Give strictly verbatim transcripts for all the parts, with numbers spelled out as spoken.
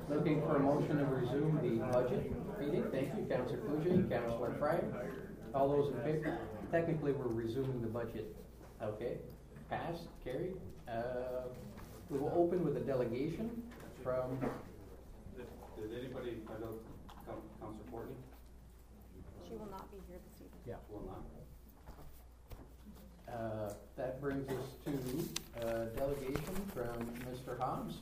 Looking for a motion to resume the budget meeting. Thank you, Councillor Clugy, Councillor Frye. All those in favor? Technically, we're resuming the budget. Okay, passed, carried. Uh, we will open with a delegation from. Did, did anybody find out Councillor Courtney? She will not be here this evening. Yeah. Will not. Uh, that brings us to a delegation from Mister Hobbs.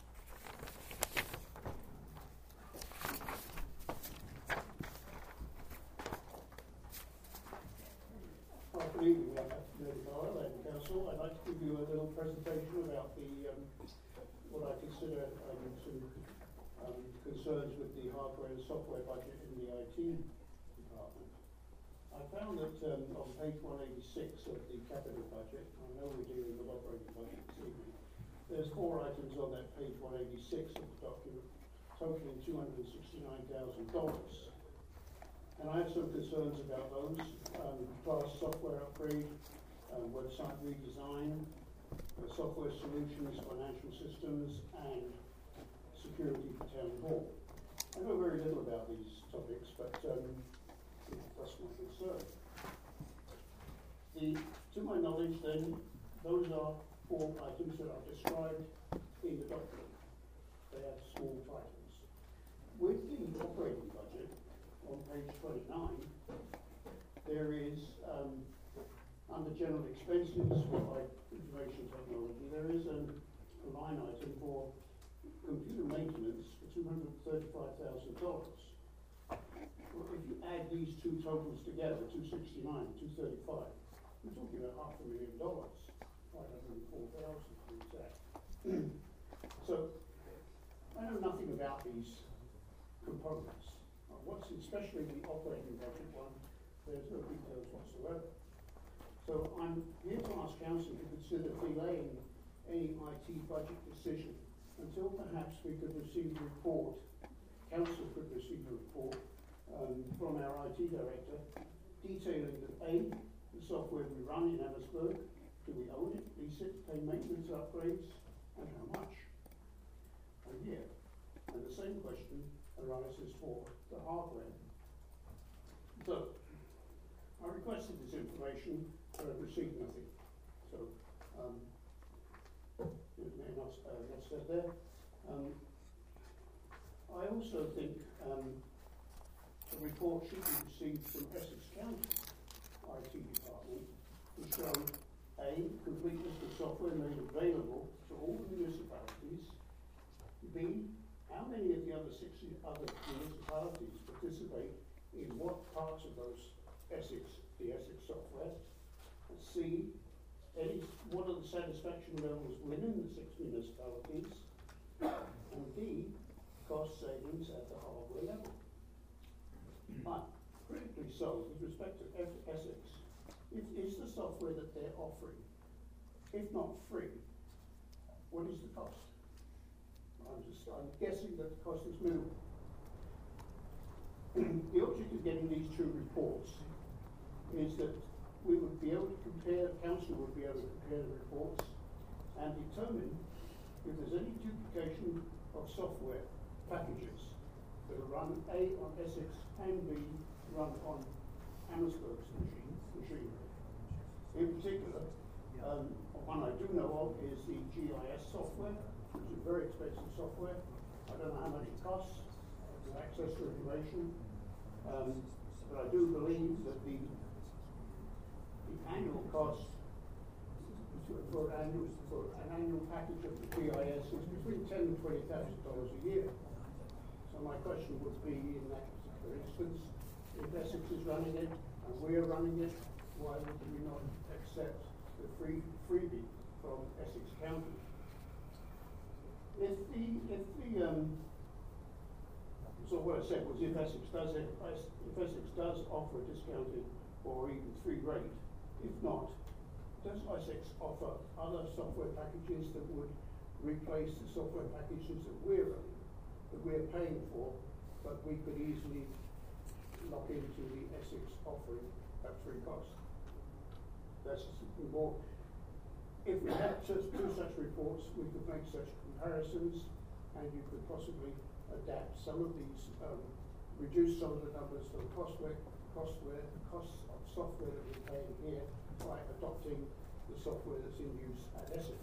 Good evening, Lady Borough and Council. I'd like to give you a little presentation about the um, what I consider um, some um, concerns with the hardware and software budget in the I T department. I found that um, on page one eighty-six of the capital budget, I know we're dealing with operating budget this evening, there's four items on that page one eighty-six of the document totaling two hundred sixty-nine thousand dollars. And I have some concerns about those. Um, class software upgrade, uh, website redesign, uh, software solutions, financial systems, and security for town hall. I know very little about these topics, but um, that's my concern. The, to my knowledge, then, those are four items that are described in the document. They have small titles. With the operating budget, on page twenty-nine, there is, um, under general expenses for like information technology, there is a, a line item for computer maintenance for two hundred thirty-five thousand dollars. Well, if you add these two totals together, two sixty-nine, two thirty-five, we're talking about half a million dollars, five hundred four thousand to be exact. So, I know nothing about these components. What's especially the operating budget one, there's no details whatsoever. So I'm here to ask Council to consider delaying any I T budget decision until perhaps we could receive a report, Council could receive a report um, from our I T Director detailing that A, the software we run in Amherstburg, do we own it, lease it, pay maintenance upgrades, and how much a year? And the same question arises for the hardware. So, I requested this information, but I've received nothing. So, um, it may not, uh, not said there. Um, I also think um, a report should be received from Essex County I T department to show A, complete list of software made available to all the municipalities, B, how many of the other sixty other municipalities participate in what parts of those Essex, the Essex software? And C, any, what are the satisfaction levels within the six municipalities? And D, cost savings at the hardware level. But critically so, with respect to F Essex, if, is the software that they're offering, if not free, what is the cost? I'm just, I'm guessing that the cost is minimal. The object of getting these two reports is that we would be able to compare, Council would be able to compare the reports and determine if there's any duplication of software packages that are run A on Essex and B run on Amherstburg's machine, machinery. In particular, um, one I do know of is the G I S software, which is very expensive software. I don't know how much it costs to access to information, um, but I do believe that the the annual cost for annual for an annual package of the G I S is between ten and twenty thousand dollars a year. So my question would be, in that particular instance, if Essex is running it and we are running it, why would we not accept the free freebie from Essex County? If the, if the, um, so what I said was if Essex does it, if Essex does offer a discounted or even free rate, if not, does Essex offer other software packages that would replace the software packages that we're running, that we're paying for, but we could easily lock into the Essex offering at free cost? That's more. If we had such, two such reports, we could make such comparisons and you could possibly adapt some of these, um, reduce some of the numbers for the costware, costware, costs of software that we're paying here by adopting the software that's in use at Essex.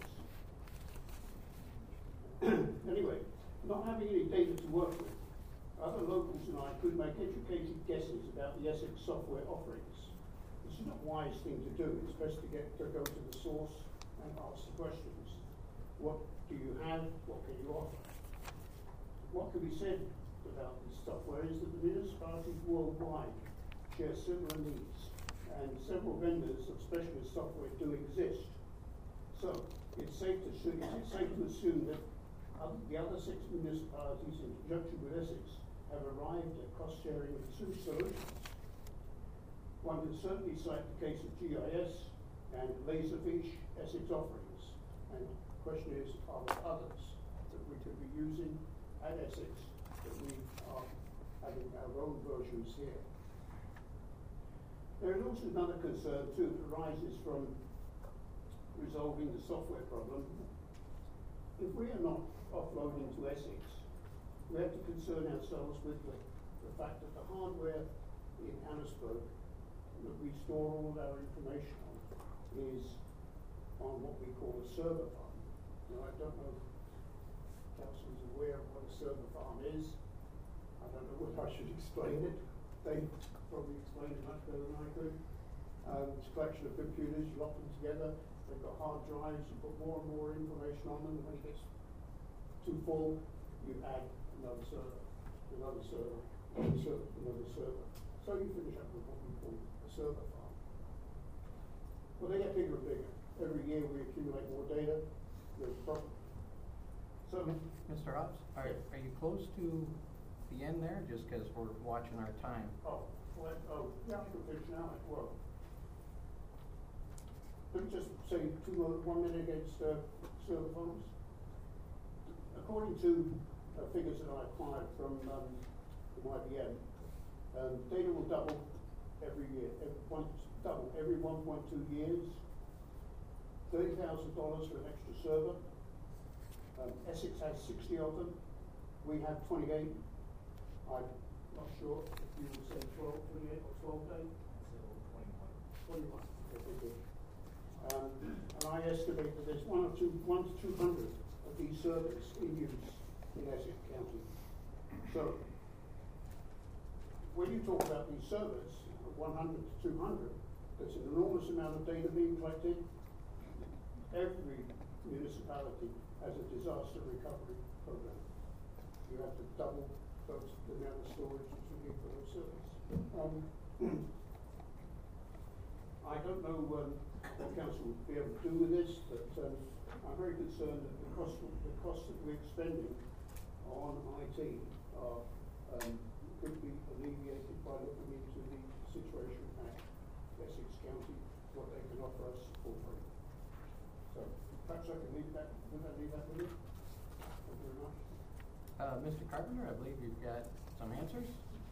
Anyway, not having any data to work with, other locals and I could make educated guesses about the Essex software offerings. This is not a wise thing to do. It's best to get to go to the source and ask the questions. What do you have? What can you offer? What can be said about this software is that the municipalities worldwide share similar needs, and several vendors of specialist software do exist. So it's safe to assume, it's safe to assume that other, the other six municipalities, in conjunction with Essex, have arrived at cost sharing solutions. One can certainly cite the case of G I S and Laserfish Essex offerings, and the question is, are there others that we could be using at Essex that we are having our own versions here? There is also another concern too that arises from resolving the software problem. If we are not offloading to Essex, we have to concern ourselves with the, the fact that the hardware in Annesburg that we store all of our information on is on what we call a server farm. Now, I don't know if council is aware of what a server farm is. I don't know whether I should explain it. They probably explain it much better than I could. Um, it's a collection of computers, you lock them together, they've got hard drives, you put more and more information on them, and when it gets too full, you add another server, another server, another server, another server. So you finish up with what we call a server farm. Well, they get bigger and bigger. Every year we accumulate more data, there's a problem. So, Mister Hobbs, are, are you close to the end there, just because we're watching our time? oh, what, oh, yeah, I can finish now, well. Let me just say two more, one minute against uh, server farms. According to uh, figures that I acquired from, um, from I B M, um, data will double every year, every, once, double every one point two years. thirty thousand dollars for an extra server. Um, Essex has sixty of them. We have twenty-eight. I'm not sure if you would say twelve, twenty-eight or twelve, Dave? twenty-one. Okay, very good. Um, and I estimate that there's one or two, one to two hundred of these servers in use in Essex County. So, when you talk about these servers, one hundred to two hundred, there's an enormous amount of data being collected. Every municipality has a disaster recovery program. You have to double those, the amount of storage that you need for those servers. Um, I don't know um, what council will be able to do with this, but um, I'm very concerned that the cost, the costs that we're spending on I T are, um, could be alleviated by looking into the situation at Essex County, what they can offer us for free. So perhaps I can leave that, would I leave that with you? Thank you very much. Uh, Mister Carpenter, I believe you've got some answers?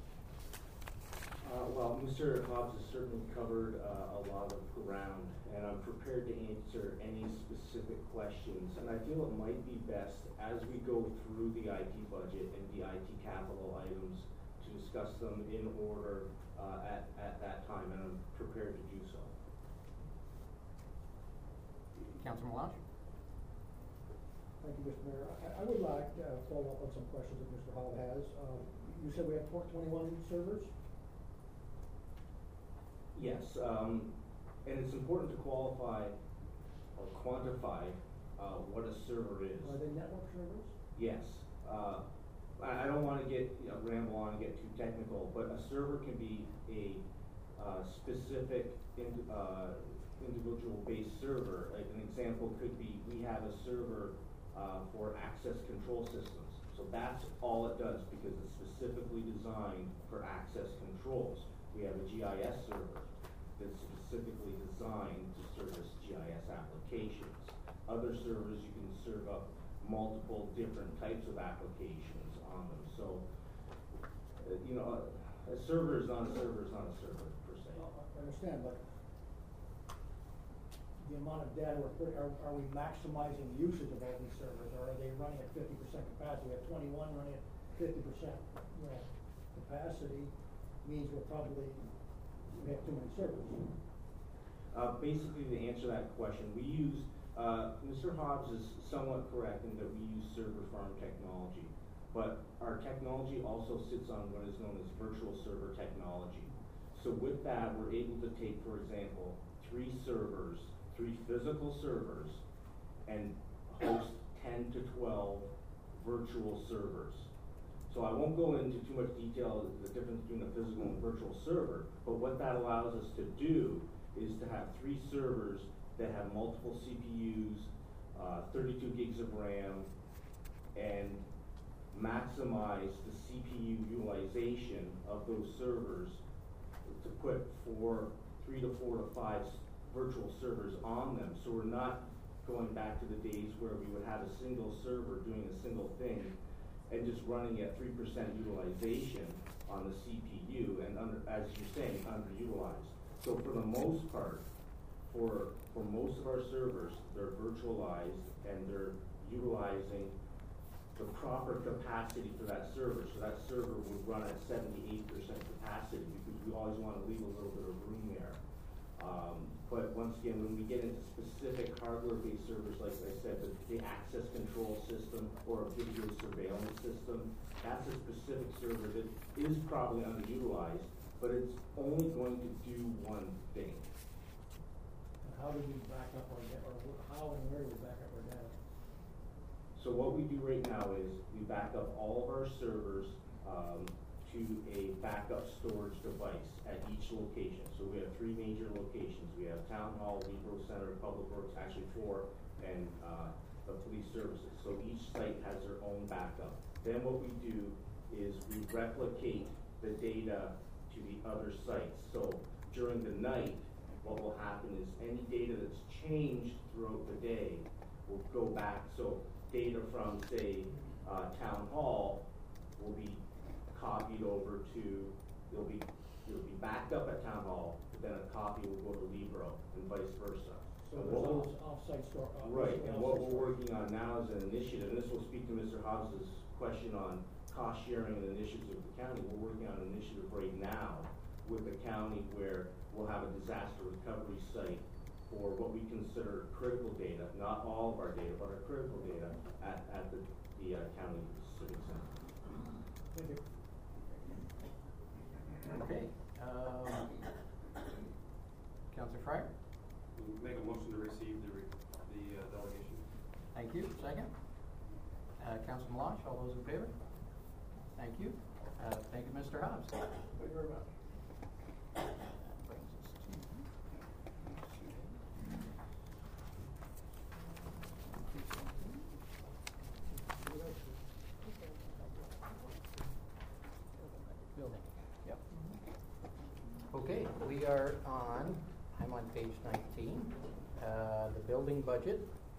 Uh, well, Mister Hobbs has certainly covered uh, a lot of ground, and I'm prepared to answer any specific questions. And I feel it might be best, as we go through the I T budget and the I T capital items, to discuss them in order uh, at, at that time, and I'm prepared to do so. Councilman Walsh? Thank you, Mister Mayor. I, I would like to uh, follow up on some questions that Mister Hall has. Um, you said we have twenty-one servers? Yes, um, and it's important to qualify or quantify uh, what a server is. Are they network servers? Yes. Uh, I, I don't want to get, you know, ramble on and get too technical, but a server can be a uh, specific in, uh, individual-based server. Like an example could be, we have a server uh, for access control systems. So that's all it does, because it's specifically designed for access controls. We have a G I S server that's specifically designed to service G I S applications. Other servers, you can serve up multiple different types of applications on them. So, uh, you know, a, a server is not a server is not a server per se. I understand, but the amount of data we're putting, are, are we maximizing the usage of all these servers, or are they running at fifty percent capacity. We have twenty-one running at fifty percent, you know, capacity, means we're probably, we have too many servers. Uh, basically, to answer that question, we use, uh, Mister Hobbs is somewhat correct in that we use server farm technology, but our technology also sits on what is known as virtual server technology. So with that, we're able to take, for example, three servers, three physical servers, and host ten to twelve virtual servers. So I won't go into too much detail the difference between a physical and virtual server, but what that allows us to do is to have three servers that have multiple C P Us, uh, thirty-two gigs of RAM, and maximize the C P U utilization of those servers to put four, three to four to five virtual servers on them. So we're not going back to the days where we would have a single server doing a single thing and just running at three percent utilization on the C P U and under, as you're saying, underutilized. So for the most part, for, for most of our servers, they're virtualized and they're utilizing the proper capacity for that server. So that server would run at seventy-eight percent capacity because we always want to leave a little bit of room there. Um, but once again, when we get into specific hardware-based servers, like I said, the, the access control system or a video surveillance system, that's a specific server that is probably underutilized, but it's only going to do one thing. And how do we back up our data, or wh- how and where do we back up our data? So what we do right now is we back up all of our servers um, to a backup storage device at each location. So we have three major locations. We have Town Hall, Libro Center, Public Works, actually four, and uh, the police services. So each site has their own backup. Then what we do is we replicate the data to the other sites. So during the night, what will happen is any data that's changed throughout the day will go back. So data from, say, uh, Town Hall will be copied over to, it'll be, it'll be backed up at Town Hall, but then a copy will go to Libro and vice versa. So And there's what we'll- those off-site store. uh, Right, and what off-site we're storage. working on now is an initiative, and this will speak to Mister Hobbs's question on cost sharing and initiatives with the county. We're working on an initiative right now with the county where we'll have a disaster recovery site for what we consider critical data, not all of our data, but our critical data at, at the, the uh, county civic center. Thank you. Okay, um, Councilor Fryer? Make a motion to receive the, re- the uh, delegation. Thank you. Second? Uh, Councilor Melange, all those in favor? Thank you. Uh, thank you, Mister Hobbs. Thank you very much. Building, yep. Okay, we are on, I'm on page nineteen, uh, the building budget.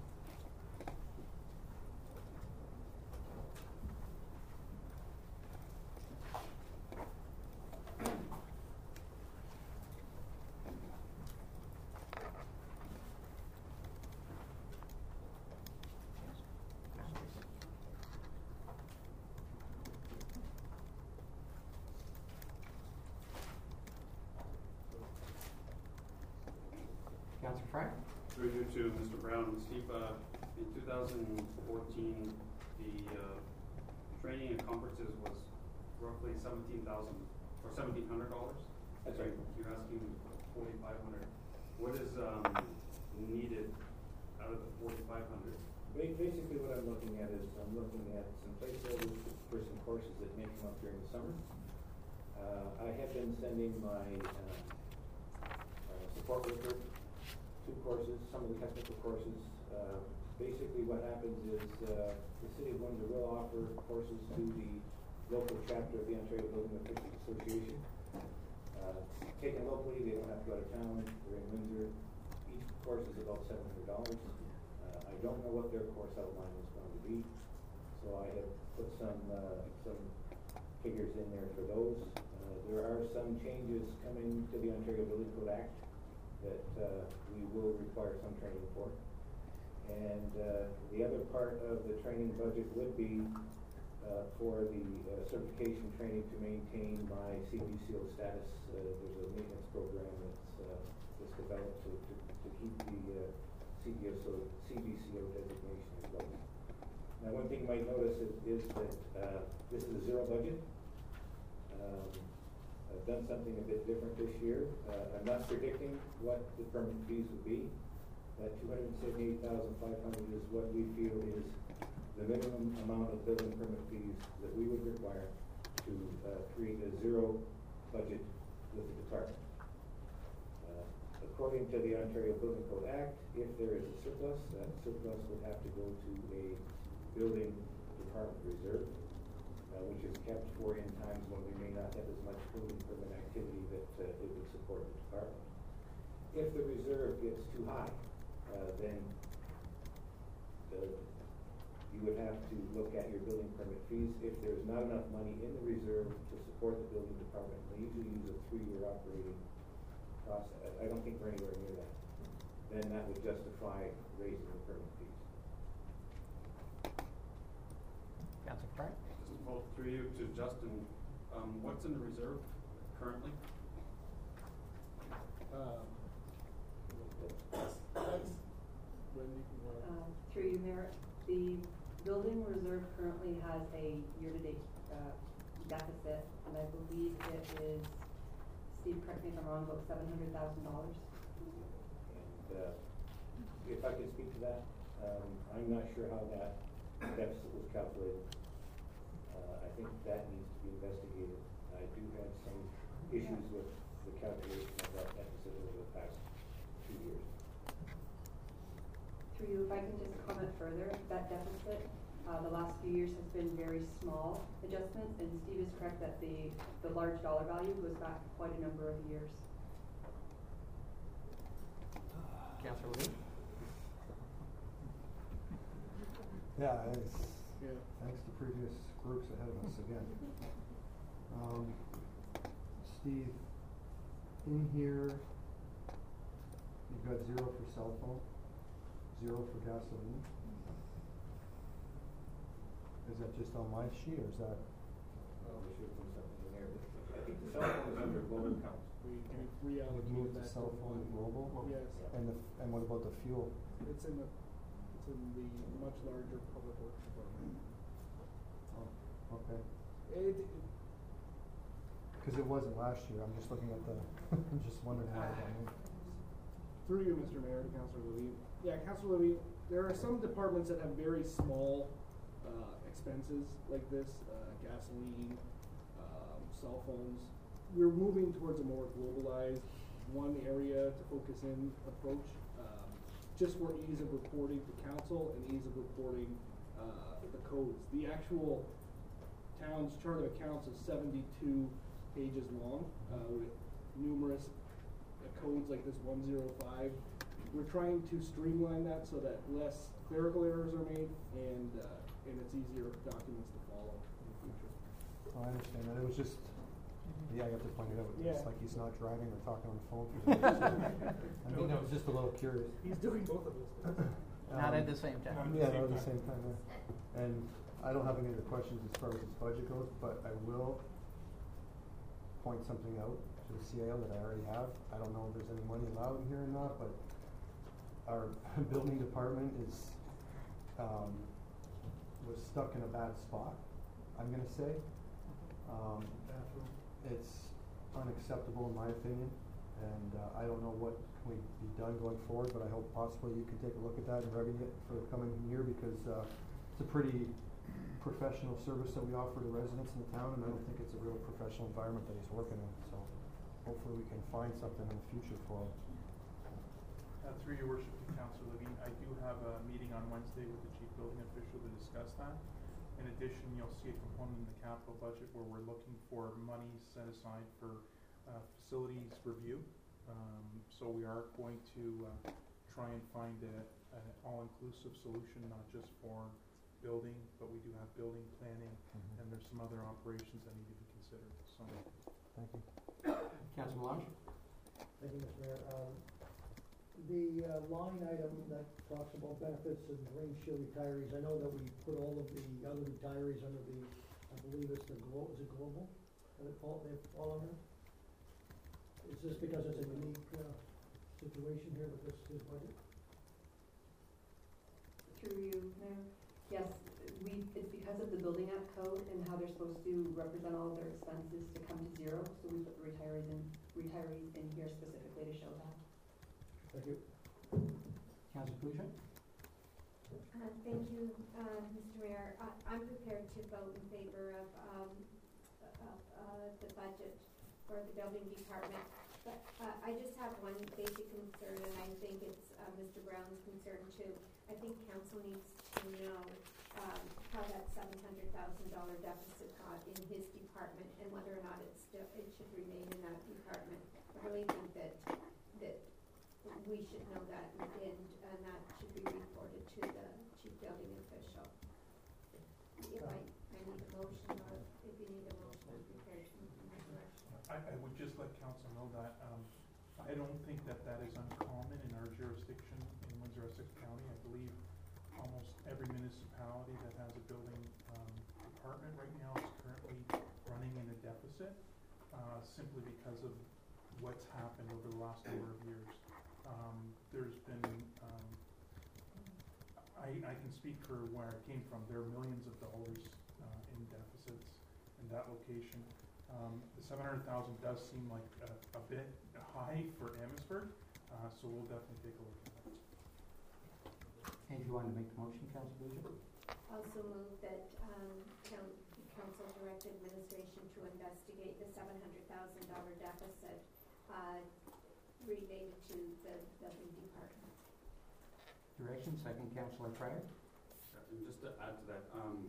Councilor Fryer? Through you to Mister Brown. Steve, uh, in two thousand fourteen, the uh, training and conferences was roughly seventeen thousand or seventeen hundred dollars. That's right. You're asking forty-five hundred. What is um, needed out of the forty-five hundred? Ba- Basically, what I'm looking at is I'm looking at some placeholders for some courses that may come up during the summer. Uh, I have been sending my uh, uh, support worker two courses, some of the technical courses. Uh, basically, what happens is uh, the City of Windsor will offer courses to the local chapter of the Ontario Building Officials Association. Uh, taken locally, they don't have to go to town. They're in Windsor. Each course is about seven hundred dollars. Uh, I don't know what their course outline is going to be, so I have put some uh, some figures in there for those. Uh, there are some changes coming to the Ontario Building Code Act that uh, we will require some training for. And uh, the other part of the training budget would be uh, for the uh, certification training to maintain my C B C O status. Uh, there's a maintenance program that's, uh, that's developed to, to, to keep the uh, C B S O, C B C O designation in place. Now, one thing you might notice is, is that uh, this is a zero budget. Um, I've done something a bit different this year. Uh, I'm not predicting what the permit fees would be. That two hundred seventy-eight thousand five hundred is what we feel is the minimum amount of building permit fees that we would require to uh, create a zero budget with the department. Uh, according to the Ontario Building Code Act, if there is a surplus, that surplus would have to go to a building department reserve, uh, which is kept for in times when we may not have as much building permit activity that uh, it would support the department. If the reserve gets too high, uh, then the, you would have to look at your building permit fees. If there's not enough money in the reserve to support the building department, they usually use a three-year operating process. I don't think we're anywhere near that. Then that would justify raising the permit fees. Councilor Frye? Just to vote through you to Justin, um, what's in the reserve currently? Um, that's, that's, Wendy, you wanna- Uh, Through you, Mayor, the building reserve currently has a year-to-date uh, deficit, and I believe it is, Steve, correct me if I'm wrong, about seven hundred thousand dollars. And uh, if I could speak to that, um, I'm not sure how that deficit was calculated. Uh, I think that needs to be investigated. I do have some issues with the calculation of that deficit over the past two years. Through you, if I can just comment further, that deficit, uh, the last few years has been very small adjustments, and Steve is correct that the, the large dollar value goes back quite a number of years. Councilor Lee? Yeah, it's, Yeah. thanks to previous groups ahead of us again. Um, Steve, in here, you've got zero for cell phone, zero for gasoline. Is that just on my sheet, or is that? Well, we should put something in there. I think the cell phone is under global accounts. We, we Would reallocated move the that cell to phone to global? Yes, And the, and what about the fuel? it's in the, it's in the much larger public works department. Oh, okay. It, it, Cause it wasn't last year, I'm just looking at the, I'm just wondering how it got moved. through you, Mister Mayor, to Councilor Levine. Yeah, Councilor Levine, there are some departments that have very small, uh, expenses like this, uh, gasoline, um, cell phones. We're moving towards a more globalized, one area to focus in approach, um, just for ease of reporting to council and ease of reporting, uh, the codes. The actual town's chart of accounts is seventy-two pages long, uh, with numerous uh, codes like this one zero five. We're trying to streamline that so that less clerical errors are made and, uh, and it's easier documents to follow in the future. Oh, I understand that, it was just, yeah, I have to point it out, it's Yeah. like he's not driving or talking on the phone. through the- I mean, I was just a little curious. He's doing both of those things. Not Um, at the same time. Yeah, not at the same time, yeah. And I don't have any other questions as far as this budget goes, but I will point something out to the C A O that I already have. I don't know if there's any money allowed in here or not, but our building department is, um, was stuck in a bad spot, I'm gonna say. Um, it's unacceptable in my opinion, and uh, I don't know what can we be done going forward, but I hope possibly you can take a look at that and remedy it for the coming year, because uh, it's a pretty professional service that we offer to residents in the town, and I don't think it's a real professional environment that he's working in, so hopefully we can find something in the future for him. Uh, through your worship to Councilor Levine, I do have a meeting on Wednesday with the chief building official to discuss that. In addition, you'll see a component in the capital budget where we're looking for money set aside for uh, facilities review. Um, so we are going to uh, try and find a, an all-inclusive solution, not just for building, but we do have building planning, Mhm. and there's some other operations that need to be considered. So, Thank you. Councilor Melange? Thank you, Mister Mayor. Um, the uh, line item that talks about benefits and Green Shield retirees, I know that we put all of the other retirees under the, I believe it's the Glo, is it Global? That it fall, they fall under? Is this because it's a unique, uh, situation here with this, this budget? Through you, Mayor. Yes, we, it's because of the Building Act code and how they're supposed to represent all of their expenses to come to zero, so we put the retirees in, retirees in here specifically to show that. Thank you. Councillor Pugh? Uh, thank you, uh, Mister Mayor. I, I'm prepared to vote in favor of, um, of, uh, the budget for the building department. But, uh, I just have one basic concern, and I think it's, uh, Mister Brown's concern too. I think council needs to know, um, how that seven hundred thousand dollar deficit got in his department and whether or not it's still, it should remain in that department. I really think that, that we should know that, and, and that should be reported to the chief building official. If I, I need a motion, or if you need a motion, I'm prepared to move in that direction. I, I would just let council know that, um, I don't think that that is uncommon in our jurisdiction in Windsor Essex County. I believe almost every municipality that has a building, um, department right now is currently running in a deficit, uh, simply because of what's happened over the last number of years. Um, there's been, um, I, I can speak for where I came from. There are millions of dollars uh, in deficits in that location. Um, the seven hundred thousand does seem like a, a bit high for Amherstburg, uh, so we'll definitely take a look at that. And you want to make the motion, Councillor Pugh? Also move that, um, coun- council direct administration to investigate the seven hundred thousand dollar deficit, uh, related to the building department. Direction, second, Councillor Fryer. And just to add to that, um,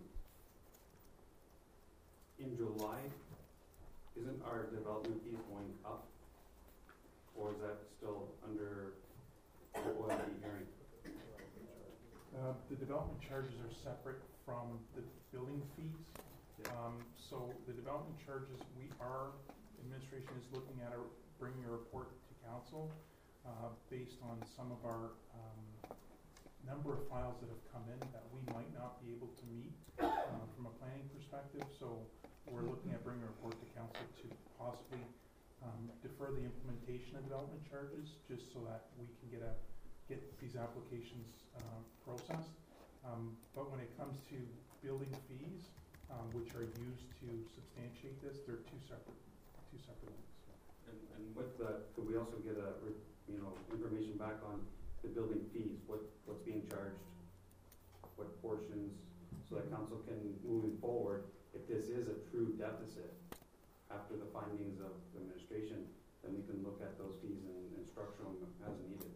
in July, isn't our development fees going up? Or is that still under the O M B hearing? Uh, the development charges are separate from the building fees. Um, so the development charges, we are, administration is looking at a, bringing a report to council, uh, based on some of our, um, number of files that have come in that we might not be able to meet, uh, from a planning perspective. So we're looking at bringing a report to council to possibly, um, defer the implementation of development charges, just so that we can get a, get these applications, uh, processed. Um, but when it comes to building fees, um, which are used to substantiate this, they're two separate, two separate ones. And, and with the, could we also get a, re- you know, information back on the building fees, what, what's being charged, what portions, so that council can, moving forward, if this is a true deficit, after the findings of the administration, then we can look at those fees and, and structure them as needed.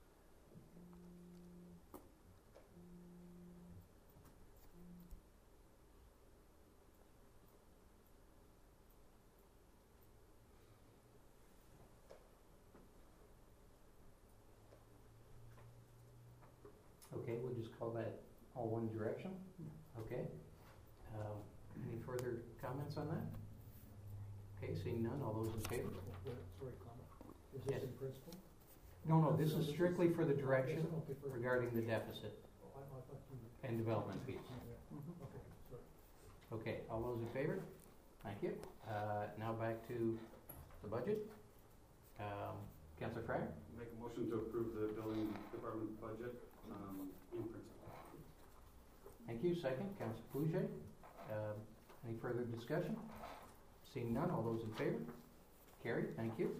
Okay, we'll just call that all one direction. Okay. Um, any further comments on that? Okay, seeing none, all those in favor? Sorry, comment. Is Yes. this in principle? No, no, this is strictly for the direction Okay, for- regarding the deficit Oh, I- I thought you- and development fees. Okay, sorry. Okay, all those in favor? Thank you. Uh, now back to the budget. Um, Councillor Fryer? Make a motion to approve the building department budget, um, in principle. Thank you. Second, Councillor Pouget. Um, any further discussion? Seeing none, all those in favor? Carried. Thank you.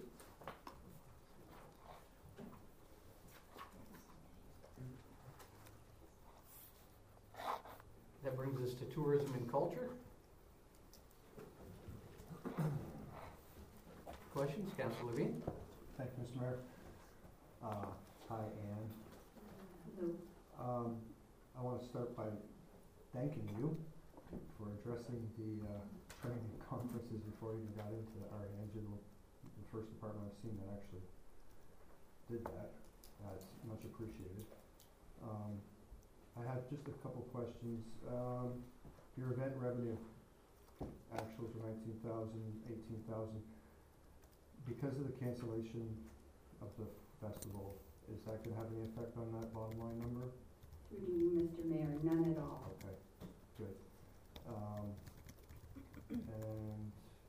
That brings us to tourism and culture. Questions, Councillor Levine? Thank you, Mister Mayor. Uh, hi, Ann. No. Um, I want to start by thanking you for addressing the uh, training conferences before you even got into our hands. You're the, the first department I've seen that actually did that. Uh, it's much appreciated. Um, I have just a couple questions. Um, your event revenue, actuals were nineteen thousand, eighteen thousand. Because of the cancellation of the festival is that gonna have any effect on that bottom line number? Through to you, Mister Mayor, none at all. Okay, good. Um, and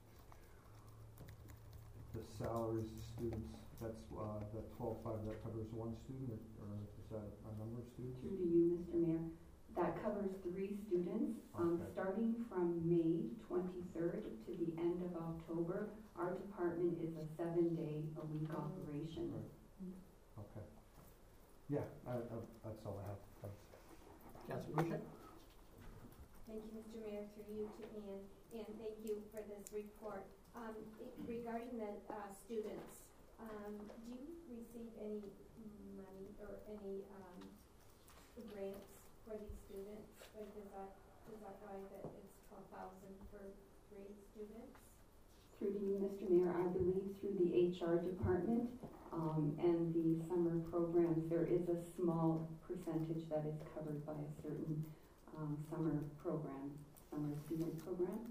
the salaries of students, that's, uh, that twelve five, that covers one student, or, or is that a number of students? Through to you, Mister Mayor. That covers three students, um, Okay. starting from May twenty-third to the end of October. Our department is a seven-day-a-week operation. Right. Okay. Yeah, I, I, that's all I have, thanks. Councillor Boucher? Thank you, Mister Mayor, through you to Ann, and thank you for this report. Um, i- regarding the, uh, students, um, do you receive any money or any, um, grants for these students? Like, does that, does that guy that it's twelve thousand for three students? Through to you, Mister Mayor, I believe through the H R department, um, and the summer programs, there is a small percentage that is covered by a certain, um, summer program, summer student program.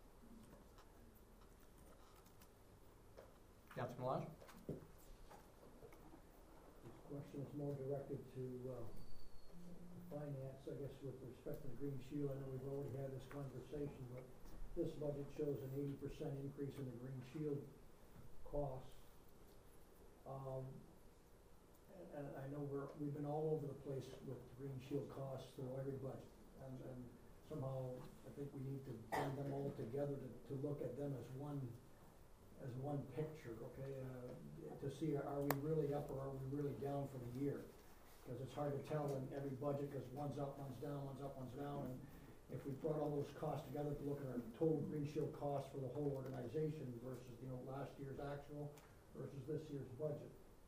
Councillor Melange? This question is more directed to, uh, finance, I guess, with respect to the Green Shield. I know we've already had this conversation, but this budget shows an eighty percent increase in the Green Shield costs. Um, and, and I know we're, we've been all over the place with Green Shield costs through every budget. And, and somehow, I think we need to bring them all together to, to look at them as one, as one picture, okay? Uh, to see, are we really up or are we really down for the year? Because it's hard to tell in every budget, because one's up, one's down, one's up, one's down, and if we brought all those costs together to look at our total Green Shield costs for the whole organization versus, you know, last year's actual versus this year's budget.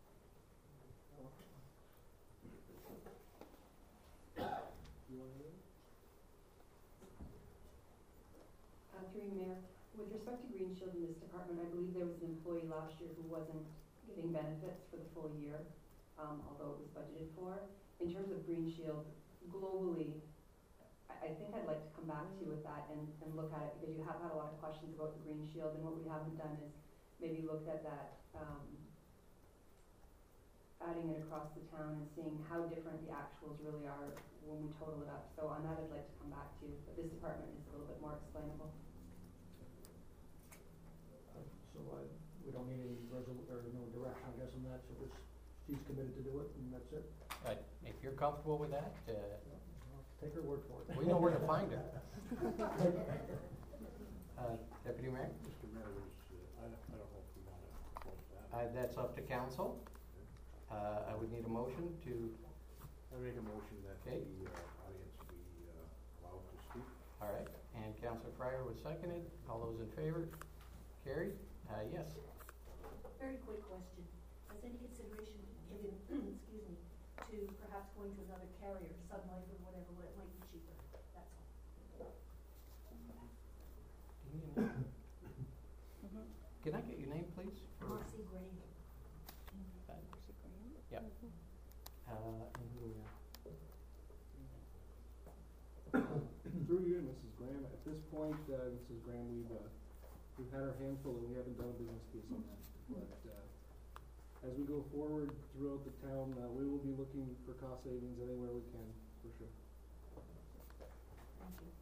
Uh, through you, Mayor, with respect to Green Shield in this department, I believe there was an employee last year who wasn't getting benefits for the full year, um, although it was budgeted for. In terms of Green Shield, globally, I, I think I'd like to come back to you with that and, and look at it, because you have had a lot of questions about the Green Shield, and what we haven't done is maybe looked at that, um, adding it across the town and seeing how different the actuals really are when we total it up. So on that, I'd like to come back to you, but this department is a little bit more explainable. Uh, So I, we don't need any resol, or no direction, I guess, on that, so just, she's committed to do it, and that's it. Uh, if you're comfortable with that, uh, I'll take her word for it. we know where to find her. Uh, Deputy Mayor? Mister Mayor, is, uh, I don't, I don't know if we wanna close that. Uh, that's up to council. Uh, I would need a motion to, I make a motion that the, Okay. uh, audience be, uh, allowed to speak. all right, and Councillor Fryer was seconded. All those in favor? Carried? Uh, yes. Very quick question. Has any consideration been given, excuse me, to perhaps going to another carrier, Sun Life or whatever, where it might be cheaper? That's all. Can I get your name, please? for- Marcy Graham. Uh, Yep. Uh, and who do we have? Through you, Missus Graham, at this point, uh, Missus Graham, we've, uh, we've had our handful and we haven't done a business case on that. But, uh, as we go forward throughout the town, uh, we will be looking for cost savings anywhere we can, for sure. Thank you.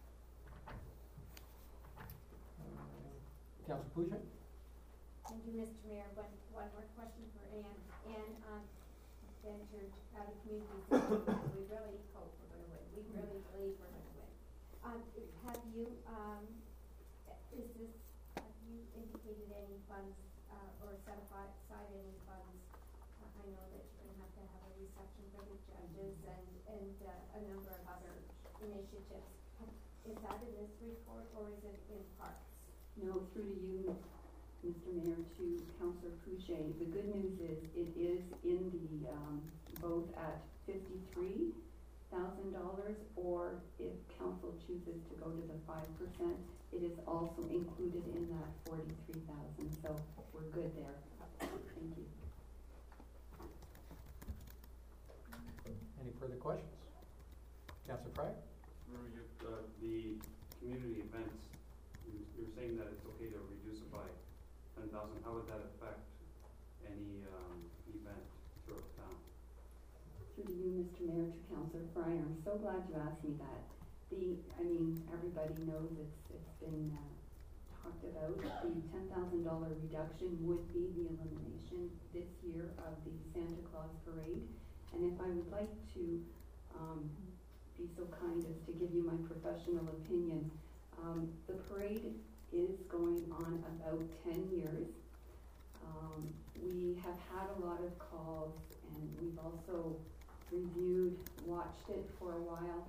Councillor Boucher? Thank you, Mister Mayor. One, one more question for Ann. Ann, um, ventured out of community service. We really hope we're gonna win. We really believe we're gonna win. Um, have you, um, is this, have you indicated any funds, uh, or set aside any funds? Uh, I know that you're gonna have to have a reception for the judges and, and, uh, a number of other initiatives. Is that in this report or is it in parts? No, through to you, Mister Mayor, to Councillor Pouget. The good news is it is in the, um, both at fifty-three thousand dollars, or if council chooses to go to the five percent, it is also included in that forty-three thousand, so we're good there. Thank you. Any further questions? Councillor Fryer? Remember, you, uh, the community events, you, you're saying that it's okay to reduce it by ten thousand, how would that affect any, um, event throughout town? through to you, Mister Mayor, to Councillor Fryer, I'm so glad you asked me that. The, I mean, everybody knows it's, it's been, uh, talked about, the ten thousand dollar reduction would be the elimination this year of the Santa Claus parade. And if I would like to, um, be so kind as to give you my professional opinion, um, the parade is going on about ten years. Um, we have had a lot of calls, and we've also reviewed, watched it for a while.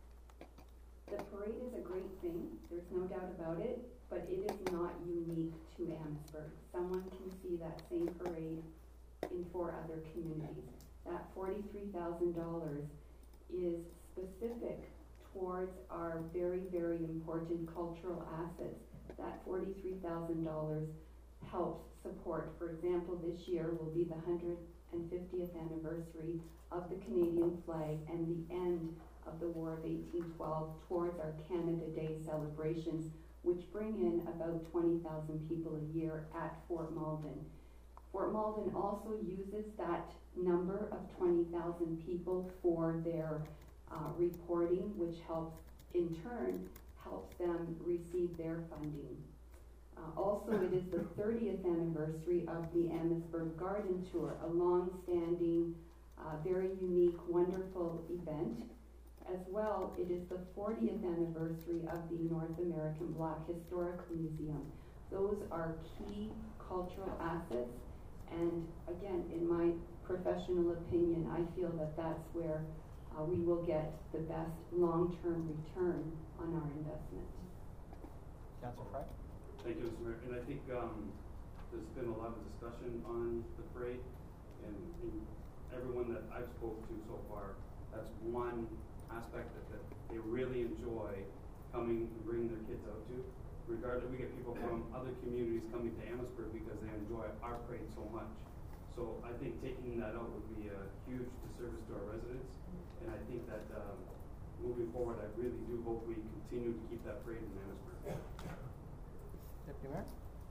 The parade is a great thing, there's no doubt about it, but it is not unique to Amherstburg. Someone can see that same parade in four other communities. That forty-three thousand dollars is specific towards our very, very important cultural assets. That forty-three thousand dollars helps support, for example, this year will be the one hundred fiftieth anniversary of the Canadian flag and the end of the War of eighteen twelve towards our Canada Day celebrations, which bring in about twenty thousand people a year at Fort Malden. Fort Malden also uses that number of twenty thousand people for their uh, reporting, which helps, in turn, helps them receive their funding. Uh, also, it is the thirtieth anniversary of the Amherstburg Garden Tour, a long-standing, uh, very unique, wonderful event. As well, it is the fortieth anniversary of the North American Black Historical Museum. Those are key cultural assets, and again, in my professional opinion, I feel that that's where uh, we will get the best long-term return on our investment. Councillor Frye? Thank you, Mister Mayor. And I think um, there's been a lot of discussion on the parade, and, and everyone that I've spoke to so far, that's one aspect that, that they really enjoy coming and bringing their kids out to. Regardless, we get people from other communities coming to Amherstburg because they enjoy our parade so much. So I think taking that out would be a huge disservice to our residents. And I think that um, moving forward, I really do hope we continue to keep that parade in Amherstburg. Deputy Mayor?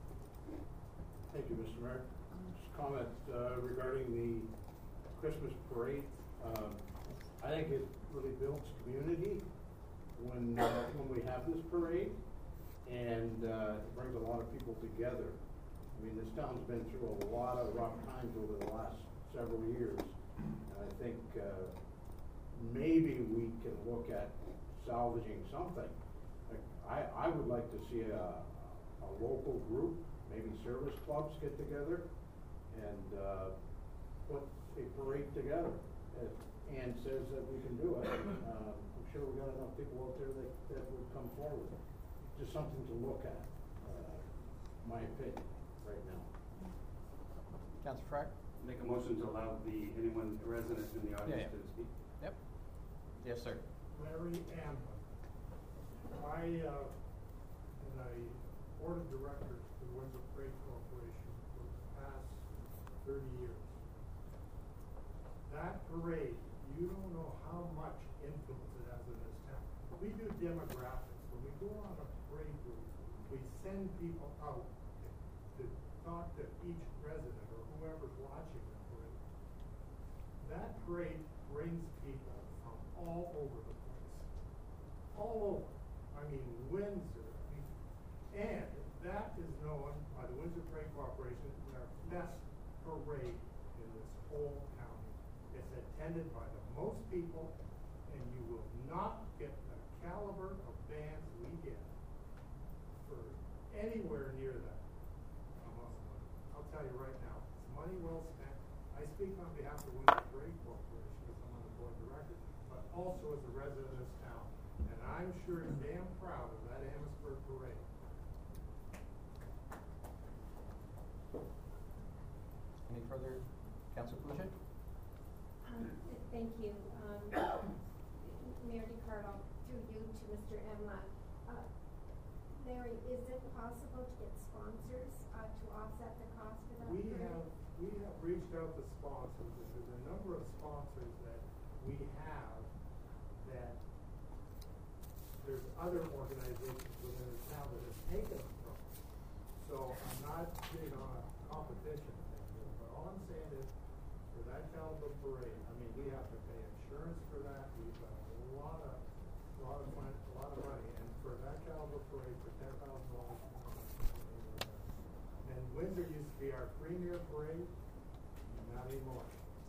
Thank you, Mister Mayor. Just comment uh, regarding the Christmas parade. Um, I think it really builds community when uh, when we have this parade, and uh, it brings a lot of people together. I mean, this town's been through a lot of rough times over the last several years, and I think uh, maybe we can look at salvaging something. Like, I, I would like to see a, a local group, maybe service clubs get together and uh, put a parade together. If Ann says that we can do it, uh, I'm sure we got enough people out there that, that would come forward. Just something to look at, uh, my opinion, right now. Councillor Frye? Make a motion to allow the anyone resident in the audience Yeah, yeah. to speak. Yep. Yes, sir. Larry Amlin. I, uh, am a board of directors for the Windsor Freight Corporation for the past thirty years. That parade, you don't know how much influence it has in this town. We do demographics. When we go on a parade route, we send people out to talk to each resident or whoever's watching the parade. That parade brings people from all over the place. All over. I mean, Windsor. I mean, and that is known by the Windsor Freight Corporation as our best parade in this whole county. It's attended by the most people, and you will not get the caliber of bands we get for anywhere near that. I'll tell you right now, it's money well spent. I speak on behalf of the Windsor Freight Corporation as I'm on the board of directors, but also as a resident of this town. And I'm sure you're damn proud of that Amherstburg parade. Any further? Councillor Fugit? Um, thank you. Um, Mayor DeCarlo, through you to Mister Emla. Uh, Larry, is it possible to get sponsors uh, to offset the cost of that We parade? have, we have reached out to sponsors, and there's a number of sponsors that we have that there's other organizations within the town that have taken them from. So I'm not big on a competition thing here, but all I'm saying is, for that caliber parade, I mean, we have to pay insurance for that, we've got a lot of, lot of money, a lot of money, and for that caliber parade, for ten thousand dollars. And Windsor used to be our premier parade, not anymore.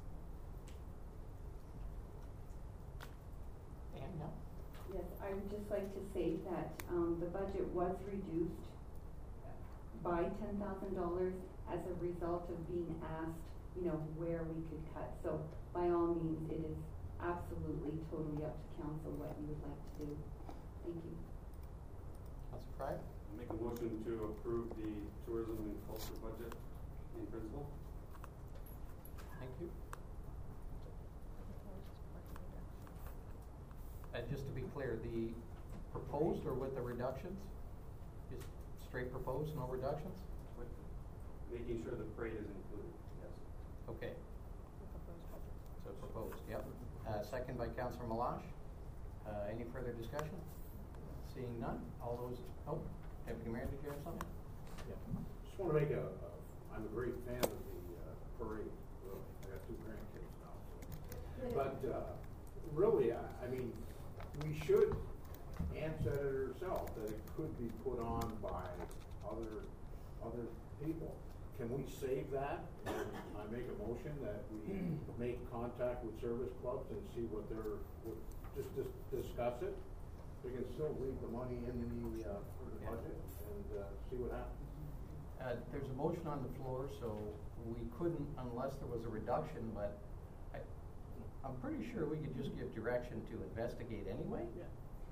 And no? Yes, I would just like to say that, um, the budget was reduced by ten thousand dollars as a result of being asked, you know, where we could cut. So by all means, it is absolutely totally up to council what you would like to do. Thank you. Councilor Fryer? Make a motion to approve the tourism and culture budget in principle. Thank you. And just to be clear, the proposed or with the reductions? Just straight proposed, no reductions? With making sure the parade is included, yes. Okay. So proposed, yep. Uh, second by Councilor Malash. Uh, any further discussion? Seeing none, all those, oh, Deputy Mayor, did you have something? Yeah. Just want to make a, a, I'm a great fan of the uh, parade, really. I got two grandkids now. So. But uh, really, I, I mean, we should, Ann said it herself, that it could be put on by other, other people. Can we save that? And I make a motion that we make contact with service clubs and see what they're, what, just, just discuss it. We can still leave the money in the, uh, for the budget and, uh, see what happens. Uh, there's a motion on the floor, so we couldn't unless there was a reduction, but I, I'm pretty sure we could just give direction to investigate anyway. Yeah.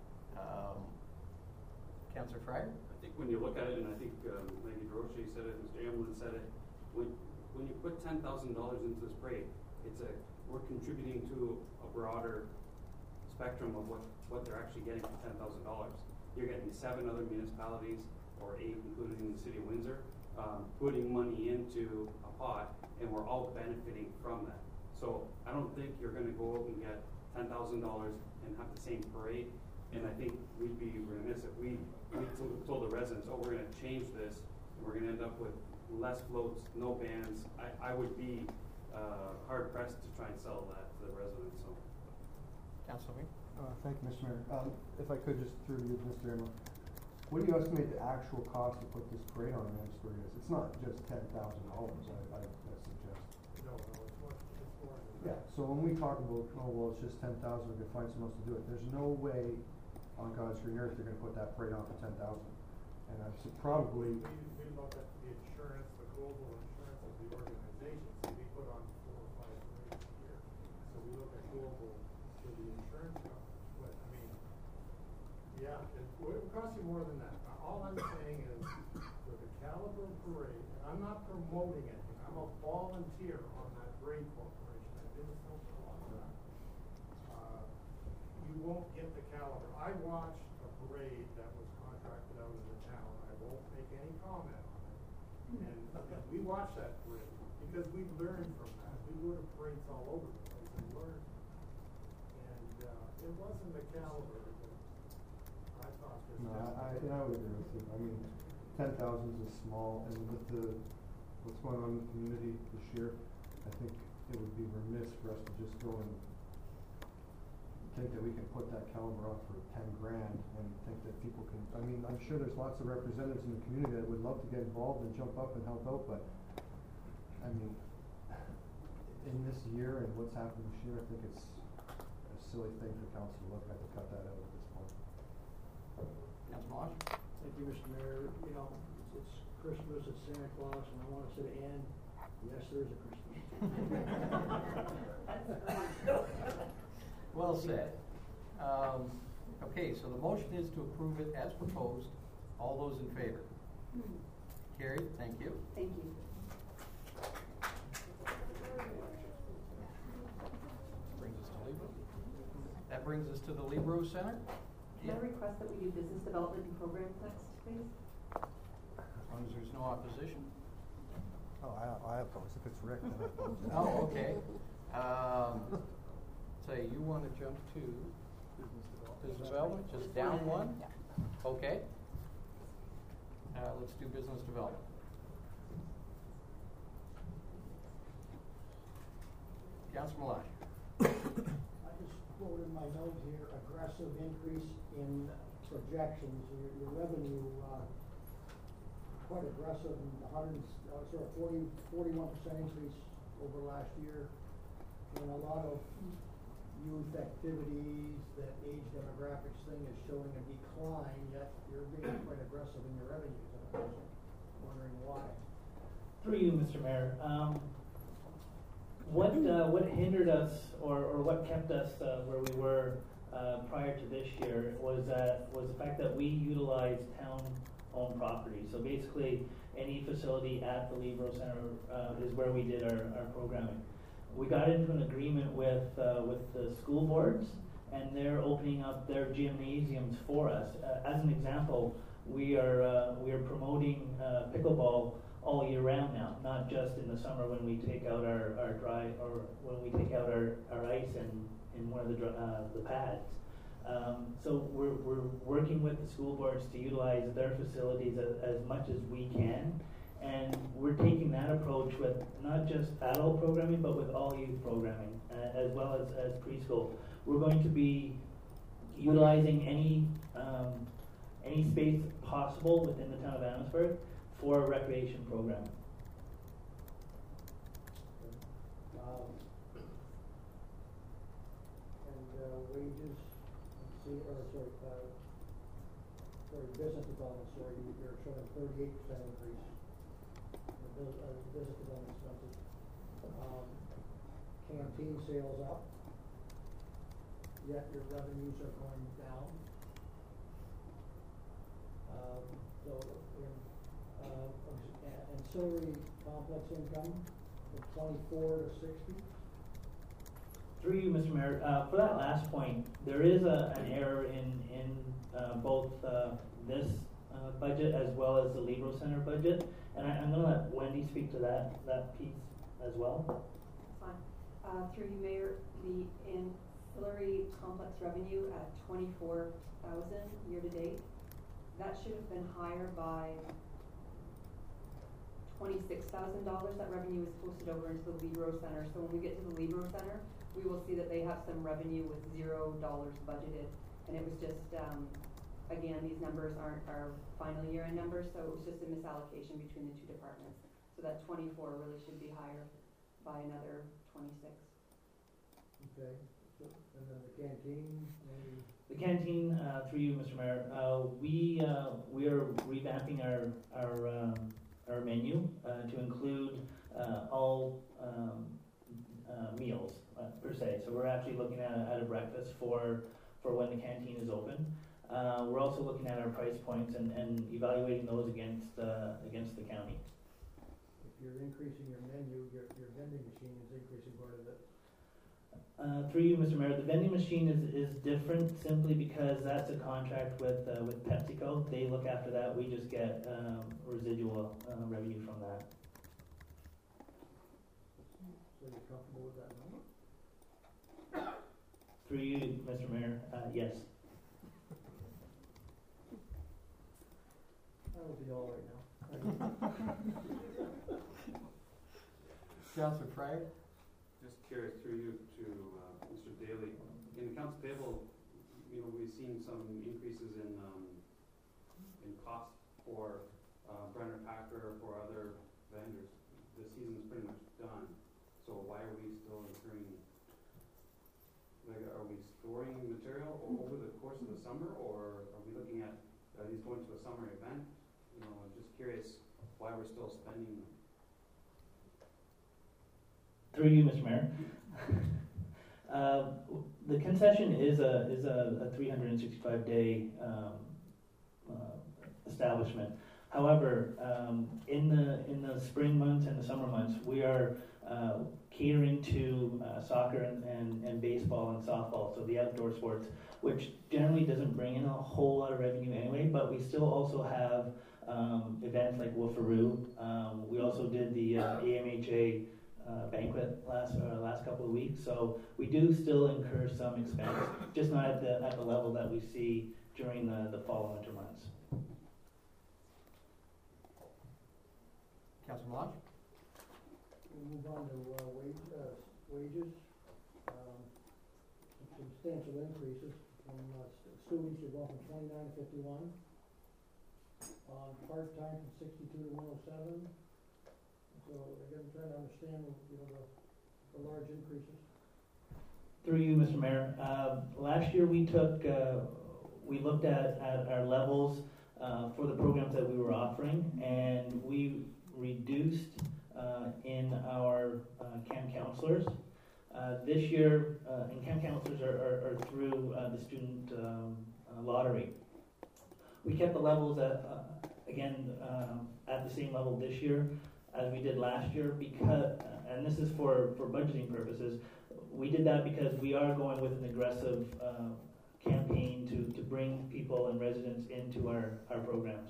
Um, Councilor Fryer? I think when you look at it, and I think um, Lady Durocher said it, Mister Amlin said it, when when you put ten thousand dollars into this parade, it's a we're contributing to a broader spectrum of what, what they're actually getting for ten thousand dollars. You're getting seven other municipalities, or eight, including the city of Windsor, um, putting money into a pot, and we're all benefiting from that. So I don't think you're going to go out and get ten thousand dollars and have the same parade. And I think we'd be remiss if we, we told the residents, oh, we're going to change this, and we're going to end up with less floats, no bands. I, I would be uh, hard pressed to try and sell that to the residents. So. Councilor Mayor? Uh, thank you, Mister Mayor. Um, if I could just through you, Mister Emma, what do you estimate the actual cost to put this parade on in Amesbury is? It's not just ten thousand dollars, I, I, I suggest. No, no, it's more, it's more than Yeah, that. so when we talk about, oh, well, it's just ten thousand, we can find someone else to do it, there's no way on God's green earth they're gonna put that parade on for ten thousand. And I should probably, We, we look at the insurance, the global insurance of the organization, so we put on four or five parades a year. So we look at global for the insurance coverage, but I mean, yeah, it would cost you more than that. All I'm saying is, with the caliber parade, and I'm not promoting anything, I'm a volunteer on that parade corporation, I've been so for a long time. Uh, you won't get the caliber. I watched a parade that was contracted out of the town, I won't make any comment on it. And we watched that parade, because we learned from that. We go to parades all over the place and learn. And, uh, it wasn't the caliber that I thought this no, was. I, I, I would agree with you. I mean, ten thousand is small, and with the, what's going on in the community this year, I think it would be remiss for us to just go and think that we can put that caliber on for ten grand and think that people can, I mean, I'm sure there's lots of representatives in the community that would love to get involved and jump up and help out, but I mean, in this year and what's happened this year, I think it's a silly thing for council to look at to cut that out at this point. Councilor Malash? Thank you, Mister Mayor. You know, it's, it's Christmas, it's Santa Claus, and I wanna say to Ann, yes, there is a Christmas. Well said. Um, okay, so the motion is to approve it as proposed. All those in favor? Hmm. Carried, thank you. Thank you. Brings us to Libro. That brings us to the Libro Center. Can I request that we do business development and programs next, please? As long as there's no opposition. Oh, I, I oppose. If it's Rick, then I oppose. Oh, okay. Um, say you want to jump to business development, just down one? Okay. Uh, let's do business development. I Councilor Malash. just quote in my note here, aggressive increase in projections, your, your revenue, uh, quite aggressive, and a hundred, uh, sort of forty, forty-one percent increase over last year. And a lot of youth activities, that age demographics thing is showing a decline, yet you're being quite aggressive in your revenues, and I was wondering why. Through you, Mister Mayor, um, what, uh, what hindered us, or, or what kept us, uh, where we were, uh, prior to this year was, uh, was the fact that we utilized town-owned property. So basically, any facility at the Libro Center, uh, is where we did our, our programming. We got into an agreement with, uh, with the school boards, and they're opening up their gymnasiums for us. Uh, as an example, we are, uh, we are promoting, uh, pickleball all year round now, not just in the summer when we take out our, our dry, or when we take out our, our ice in, in one of the, uh, the pads. Um, so we're, we're working with the school boards to utilize their facilities as, as much as we can. And we're taking that approach with not just adult programming, but with all youth programming, uh, as well as, as preschool. We're going to be utilizing any, um, any space possible within the town of Amherstburg for a recreation program. Um, and uh, wages, let's see, or sorry, uh, sorry, business development, sorry, you- you're showing thirty-eight percent increase. Bus- uh, business development expenses. Um, canteen sales up, yet your revenues are going down. Um, so, in, uh, aux- ancillary complex income from twenty-four to sixty. Through you, Mister Mayor, uh, for that last point, there is a, an error in, in uh, both uh, this uh, budget as well as the Libro Center budget. And I, I'm going to let Wendy speak to that, that piece as well. Fine. Uh, through you, Mayor, the ancillary complex revenue at twenty-four thousand year to date, that should have been higher by twenty-six thousand dollars. That revenue is posted over into the Libro Center. So when we get to the Libro Center, we will see that they have some revenue with zero dollars budgeted. And it was just, um, again, these numbers aren't our final year-end numbers, so it was just a misallocation between the two departments. So that twenty-four really should be higher by another twenty-six. Okay, so, and then the canteen, maybe. The canteen, uh, through you, Mister Mayor, uh, we, uh, we are revamping our, our, um, our menu, uh, to include, uh, all, um, uh, meals, uh, per se. So we're actually looking at a, at a breakfast for, for when the canteen is open. Uh, we're also looking at our price points and, and evaluating those against, uh, against the county. If you're increasing your menu, your, your vending machine is increasing part of it. Uh, through you, Mister Mayor, the vending machine is, is different simply because that's a contract with, uh, with PepsiCo. They look after that. We just get, um, residual, uh, revenue from that. So you're comfortable with that number? Through you, Mister Mayor, uh, yes. That'll be all right now. Councilor Frye? Just curious through you to uh, Mister Daly. In accounts payable, you know, we've seen some increases in um, in cost for uh, Brenner Packer, for other vendors. The season's pretty much done, so why are we still incurring? Like, are we storing material o- over the course of the summer, or are we looking at are these going to a summer event? You know, I'm just curious why we're still spending them. Through you, Mister Mayor. uh, the concession is a is a, a three hundred sixty-five day um, uh, establishment. However, um, in the in the spring months and the summer months, we are uh, catering to uh, soccer and, and, and baseball and softball, so the outdoor sports, which generally doesn't bring in a whole lot of revenue anyway. But we still also have um, events like Woofaroo. Um, we also did the uh, A M H A. Uh, banquet last uh, last couple of weeks, so we do still incur some expense, just not at the at the level that we see during the, the fall and winter months. Councilor Melange? We'll move on to uh, wage, uh, wages. Um, it seems substantial increases from, uh, st- students, you're going from twenty-nine to fifty-one. On part-time from sixty-two to one oh seven. So again, I'm trying to understand, you know, the, the large increases. Through you, Mister Mayor, uh, last year we took, uh, we looked at, at our levels uh, for the programs that we were offering, and we reduced uh, in our uh, camp counselors. Uh, this year, uh, and camp counselors are, are, are through uh, the student um, uh, lottery. We kept the levels at, uh, again, um, at the same level this year as we did last year because, and this is for, for budgeting purposes, we did that because we are going with an aggressive uh, campaign to, to bring people and residents into our, our programs.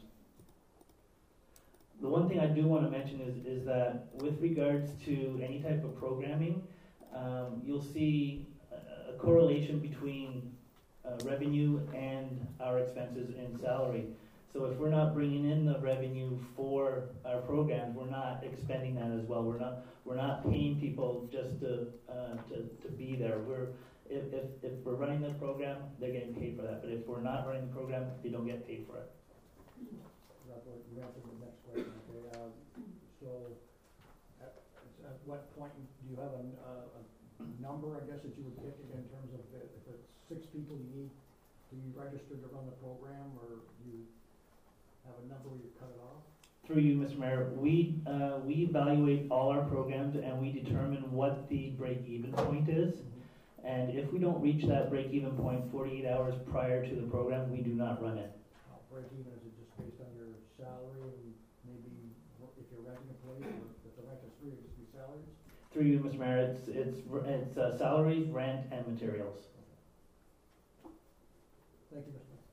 The one thing I do want to mention is, is that with regards to any type of programming, um, you'll see a, a correlation between uh, revenue and our expenses in salary. So if we're not bringing in the revenue for our programs, we're not expending that as well. We're not we're not paying people just to uh, to, to be there. We're if, if if we're running the program, they're getting paid for that. But if we're not running the program, they don't get paid for it. That's what you answered the next question, okay, um, so, at, at what point, do you have a, uh, a number, I guess, that you would pick in terms of if if it's six people you need to be registered to run the program, or you have a number where you cut it off? Through you, Mister Mayor, we uh, we evaluate all our programs and we determine what the break-even point is. And if we don't reach that break-even point forty-eight hours prior to the program, we do not run it. How break-even, is it just based on your salary and maybe what- if you're renting a place, or if the rent is free, it just be salaries? Through you, Mister Mayor, it's it's it's uh, salaries, rent, and materials. Thank you, Mister Mayor.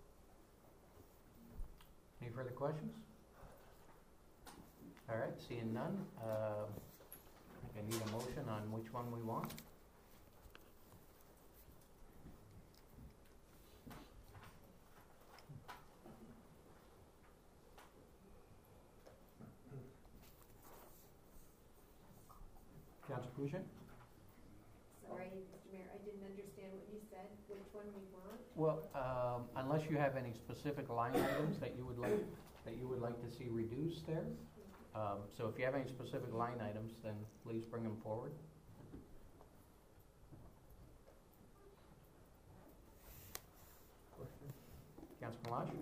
Any further questions? All right, seeing none, uh, I think I need a motion on which one we want. Councilor Pugin? Sorry, Mister Mayor, I didn't understand what you said, which one we want. Well, um, unless you have any specific line items that you would like, that you would like to see reduced there. Um, so if you have any specific line items, then please bring them forward. Councilor Melange?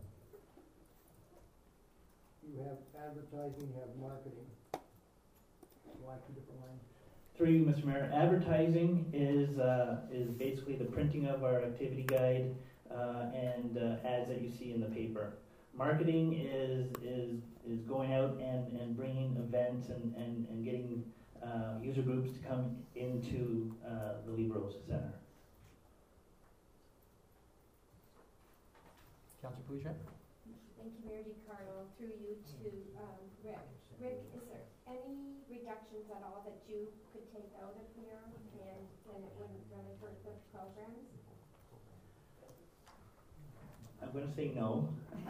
You have advertising, you have marketing. Why two different lines? Through you, Mister Mayor, advertising is uh, is basically the printing of our activity guide uh, and uh, ads that you see in the paper. Marketing is is is going out and, and bringing events and, and, and getting uh, user groups to come into uh, the Libros Center. Councilor Pugin? Thank you, Mayor DiCarlo. Through you to um, Rick. Rick, is there any reductions at all that you could take out of here and then it wouldn't really hurt the programs? I'm going to say no.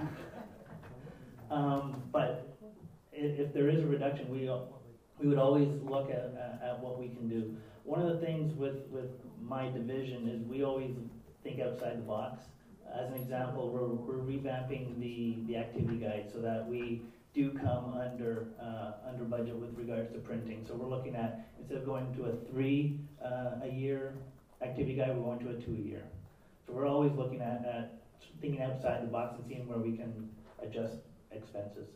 um, but if, if there is a reduction, we we would always look at, at, at what we can do. One of the things with, with my division is we always think outside the box. As an example, we're, we're revamping the, the activity guide so that we do come under uh, under budget with regards to printing. So we're looking at, instead of going to a three uh, a year activity guide, we're going to a two a year. So we're always looking at, at thinking outside the box and seeing where we can adjust expenses.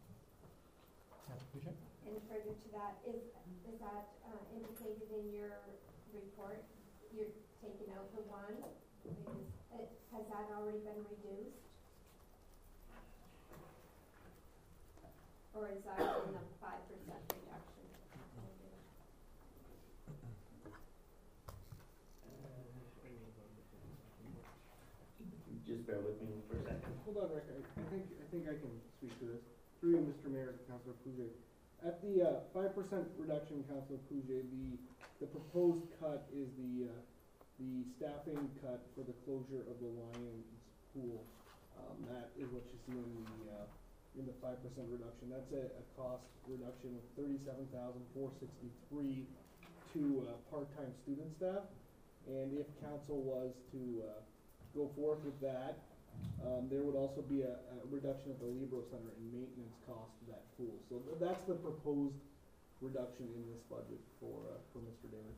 And further to that, is, is that uh, indicated in your report? You're taking out the one? Is it, has that already been reduced? Or is that in the five percent reduction? Just bear with me for a second. Hold on, Rick, I, I think, I think I can speak to this. Through you, Mister Mayor, Councilor Pouget. At the, uh, five percent reduction, Councilor Pouget, the, the proposed cut is the, uh, the staffing cut for the closure of the Lions pool. Um, that is what you see in the, uh, in the five percent reduction. That's a, a cost reduction of thirty-seven thousand four hundred sixty-three to, uh, part-time student staff. And if council was to, uh, go forth with that, um, there would also be a, a reduction at the Libro Center in maintenance cost of that pool. So th- that's the proposed reduction in this budget for, uh, for Mister David.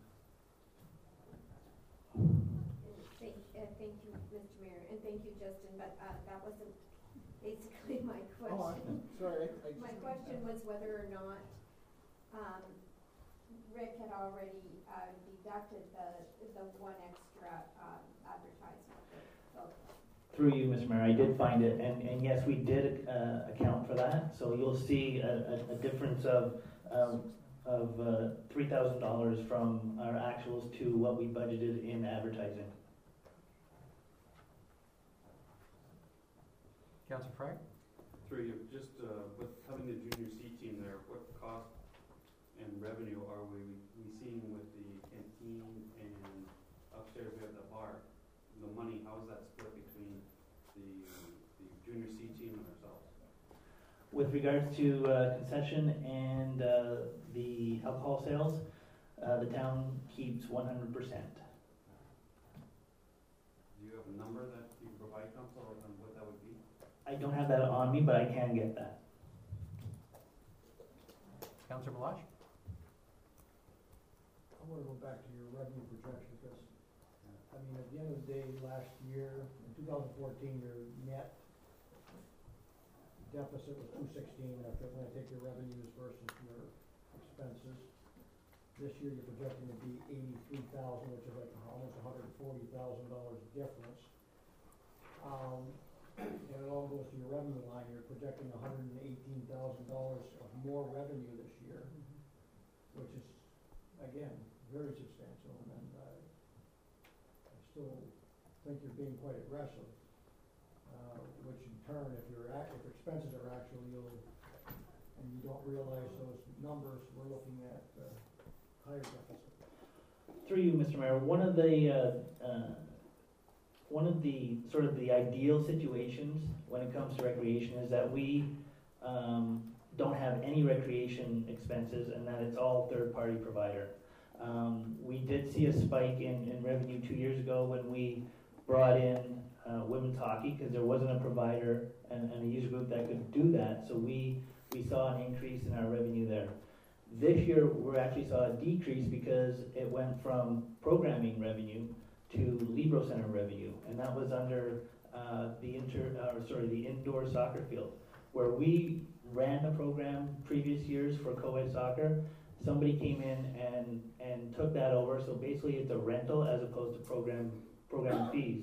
Thank, uh, thank you, Mister Mayor, and thank you, Justin, but, uh, that wasn't basically my Oh, I- question. sorry, I- I My just- question was whether or not, um, Rick had already, uh, deducted the, the one extra, um, advertisement for the Through you, Mister Mayor, I did find it, and, and yes, we did, uh, account for that, so you'll see a, a, a difference of, um, of, uh, three thousand dollars from our actuals to what we budgeted in advertising. Councillor Frye? Through you, just, uh, with having the junior C team there, what cost and revenue are we, we seeing with the canteen and upstairs we have the bar? The money, how is that split between the, the junior C team and ourselves? With regards to uh, concession and uh, the alcohol sales, uh, the town keeps one hundred percent. Do you have a number that you can provide council on what that would be? I don't have that on me, but I can get that. Councillor Balash? I wanna go back to your revenue projection, because, I mean, at the end of the day, last year, in two thousand fourteen, your net deficit was two sixteen, after when I take your revenues versus your expenses. This year, you're projecting to be eighty-three thousand, which is like almost a hundred and forty thousand dollars difference. Um, and it all goes to your revenue line, you're projecting a hundred and eighteen thousand dollars of more revenue this year, which is, again, very substantial, and uh, I still think you're being quite aggressive, uh, which in turn, if your act, if your expenses are actually, you'll, and you don't realize those numbers, we're looking at uh, higher deficit. Through you, Mister Mayor, one of the uh, uh, one of the sort of the ideal situations when it comes to recreation is that we um, don't have any recreation expenses, and that it's all third-party provider. Um, we did see a spike in, in revenue two years ago when we brought in uh, women's hockey, because there wasn't a provider and, and a user group that could do that, so we, we saw an increase in our revenue there. This year, we actually saw a decrease because it went from programming revenue to Libro Center revenue, and that was under uh, the inter, uh, sorry, the indoor soccer field, where we ran a program previous years for co-ed soccer. Somebody came in and and took that over, so basically it's a rental as opposed to program program fees.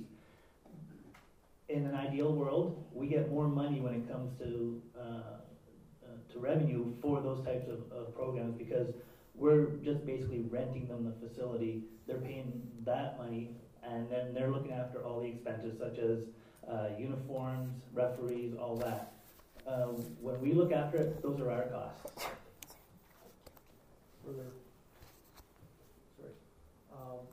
In an ideal world, we get more money when it comes to uh, uh, to revenue for those types of, of programs, because we're just basically renting them the facility. They're paying that money, and then they're looking after all the expenses such as uh, uniforms, referees, all that. Uh, when we look after it, those are our costs. Further, sorry. Um,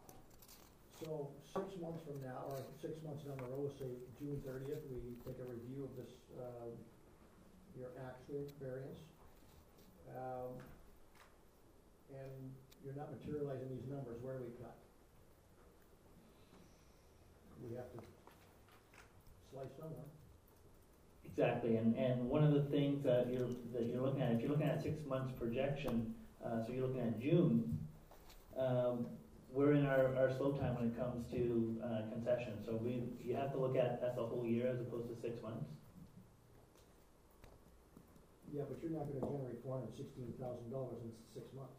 so six months from now, or six months down the road, say June thirtieth, we take a review of this, uh, your actual variance. Um, and you're not materializing these numbers, where do we cut? We have to slice somewhere. Exactly, and, and one of the things that you're that you're looking at, if you're looking at six months projection, uh, so you're looking at June, um, we're in our, our slow time when it comes to uh, concession. So we you have to look at at the whole year as opposed to six months. Yeah, but you're not gonna generate four hundred and sixteen thousand dollars in six months.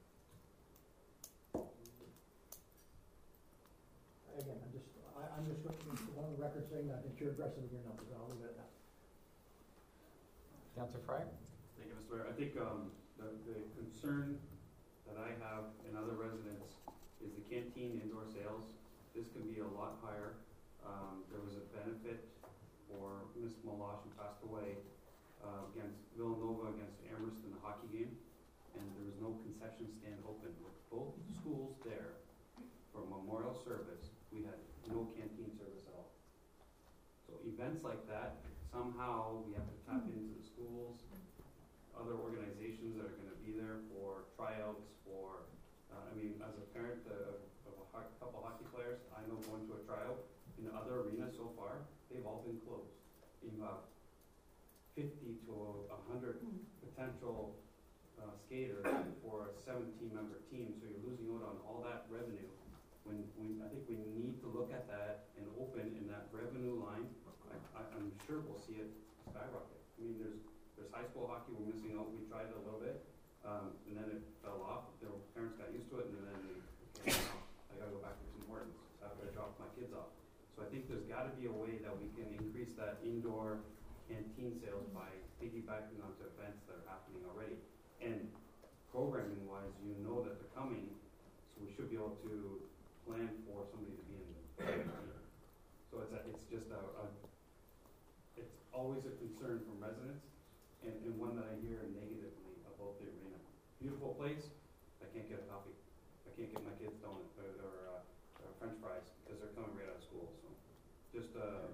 Again, I'm just, I, I'm just looking on the record saying that I think you're aggressive with your numbers, I'll leave it at that. Councillor Frye? Thank you, Mister Mayor. I think, um, the, the concern that I have and other residents is the canteen indoor sales. This can be a lot higher. Um, there was a benefit for Miss Malash, who passed away, uh, against Villanova, against Amherst in the hockey game, and there was no concession stand open. With both schools there for a memorial service, we had no canteen service at all. So events like that, somehow we have to tap into the schools, other organizations that are gonna be there for tryouts, for uh, mean, as a parent uh, of a ho- couple hockey players, I know going to a tryout in other arenas so far, they've all been closed. You have fifty to a hundred potential uh, skaters for a seventeen member team, so you're losing out on all that revenue. When, when, I think we need to look at that and open in that revenue line. I, I, I'm sure we'll see it skyrocket. I mean, there's, there's high school hockey we're missing out. We tried it a little bit, um, and then it fell off. Their parents got used to it, and then they, okay, I gotta go back to Tim Hortons after I dropped my kids off. So I think there's gotta be a way that we can increase that indoor canteen sales by piggybacking onto events that are happening already. And programming wise, you know that they're coming, so we should be able to plan for somebody to be in the team. So it's a, it's just a, a, it's always a concern from residents, and, and one that I hear negatively about the arena. Beautiful place, I can't get a coffee. I can't get my kids donut or, or, uh, or French fries because they're coming right out of school. So just uh.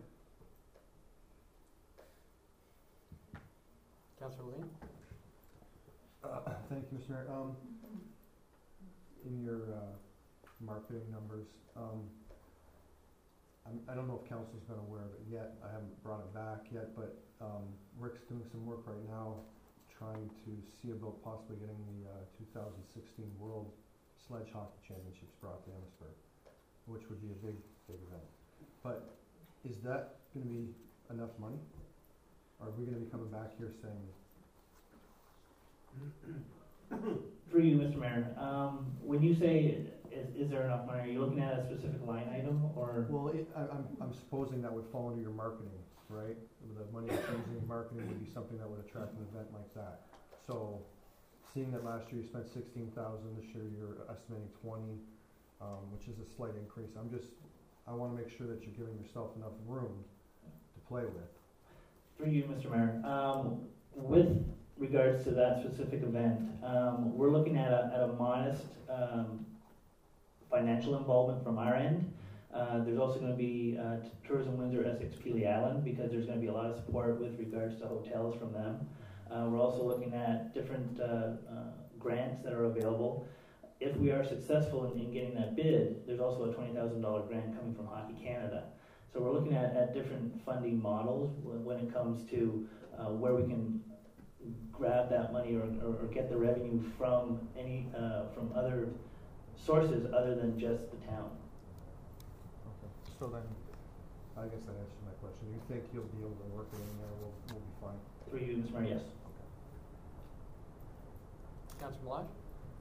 Councilor Levine? Uh, thank you, Mister Mayor. Um, in your, uh, marketing numbers, um, I'm, I don't know if council's been aware of it yet. I haven't brought it back yet, but, um, Rick's doing some work right now trying to see about possibly getting the, uh, two thousand sixteen World Sledge Hockey Championships brought to Amherstburg, which would be a big, big event. But is that gonna be enough money? Are we gonna be coming back here saying, Through you, Mister Mayor, um, when you say, is, is there enough money, are you looking at a specific line item, or? well, it, I, I'm, I'm supposing that would fall under your marketing, right? The money that's using in marketing would be something that would attract an event like that. So, seeing that last year you spent sixteen thousand, this year you're estimating twenty, um, which is a slight increase. I'm just, I wanna make sure that you're giving yourself enough room to play with. Through you, Mister Mayor, um, with regards to that specific event, um, we're looking at a, at a modest, um, financial involvement from our end. Uh, there's also gonna be, uh, Tourism Windsor Essex Pelee Island, because there's gonna be a lot of support with regards to hotels from them. Uh, we're also looking at different, uh, uh, grants that are available. If we are successful in, in getting that bid, there's also a twenty thousand dollar grant coming from Hockey Canada. So we're looking at, at different funding models when, when it comes to, uh, where we can grab that money or, or, or get the revenue from any, uh, from other sources other than just the town. Okay, so then, I guess that answers my question. Do you think you'll be able to work it in there, we'll, we'll be fine? Through you, Mister Mayor, yes. Okay. Councilor Melange?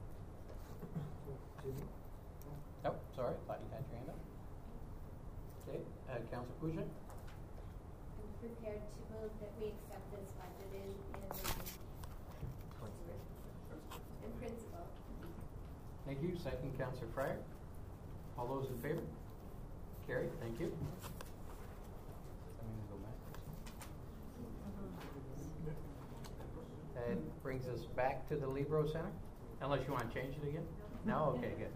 Oh, sorry, thought you had your hand up. Okay, uh, Councilor Pugin? I'm prepared to move that we accept this budget in, in, um, in principle. Thank you. Second, Councilor Fryer. All those in favor? Carried. Thank you. I'm gonna go back. That brings us back to the Libro Center, unless you want to change it again? No? Okay, good.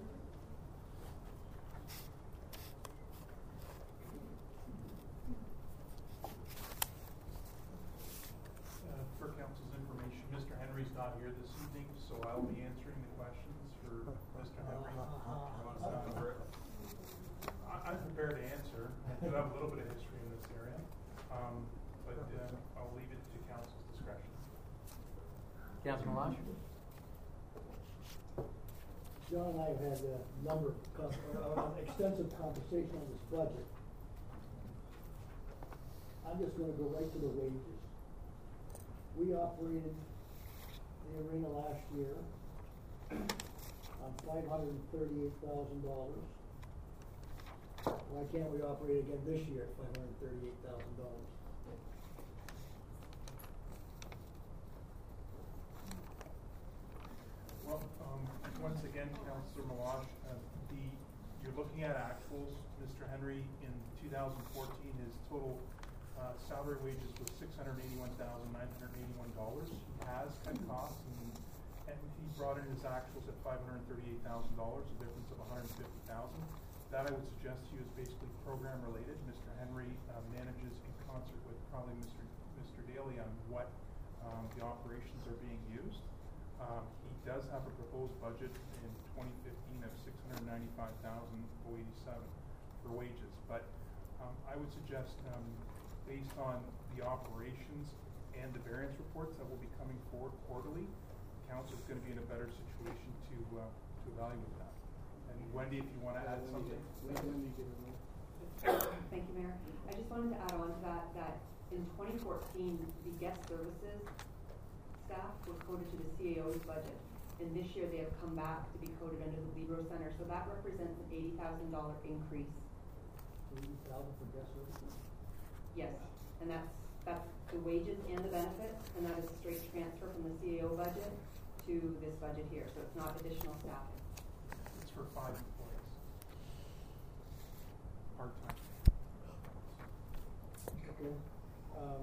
Uh, for council's information, Mister Henry's not here this evening, so I'll be answering the questions for Mister Henry. You want to sound for it? I- I'm prepared to answer. I do have a little bit of history in this area, um, but uh, I'll leave it to council's discretion. Councilor Melange? John and I have had a number of, con- uh, an extensive conversation on this budget. I'm just gonna go right to the wages. We operated the arena last year on five hundred and thirty-eight thousand dollars. Why can't we operate again this year at five hundred and thirty-eight thousand dollars? Well, um, once again, Councillor Melange, uh, the, you're looking at actuals. Mister Henry, in two thousand fourteen, his total uh, salary wages was six hundred eighty-one thousand nine hundred eighty-one dollars. He has cut costs, and, and he brought in his actuals at five hundred thirty-eight thousand dollars, a difference of one hundred fifty thousand dollars. That I would suggest to you is basically program related. Mister Henry uh, manages in concert with probably Mister Mister Daly on what um, the operations are being used. Um, he does have a proposed budget in twenty fifteen of six hundred ninety-five thousand eighty-seven for wages, but um, I would suggest, um, based on the operations and the variance reports that will be coming forward quarterly, council is going to be in a better situation to uh, to evaluate that. And Wendy, if you want to add something. Thank you, Mayor. I just wanted to add on to that, that in twenty fourteen, the guest services staff were coded to the C A O's budget. And this year they have come back to be coded under the Libro Center. So that represents an eighty thousand dollar increase. Eighty thousand for guest services? Yes, and that's, that's the wages and the benefits, and that is a straight transfer from the C A O budget to this budget here. So it's not additional staffing. It's for five employees. Part-time. Okay. Um,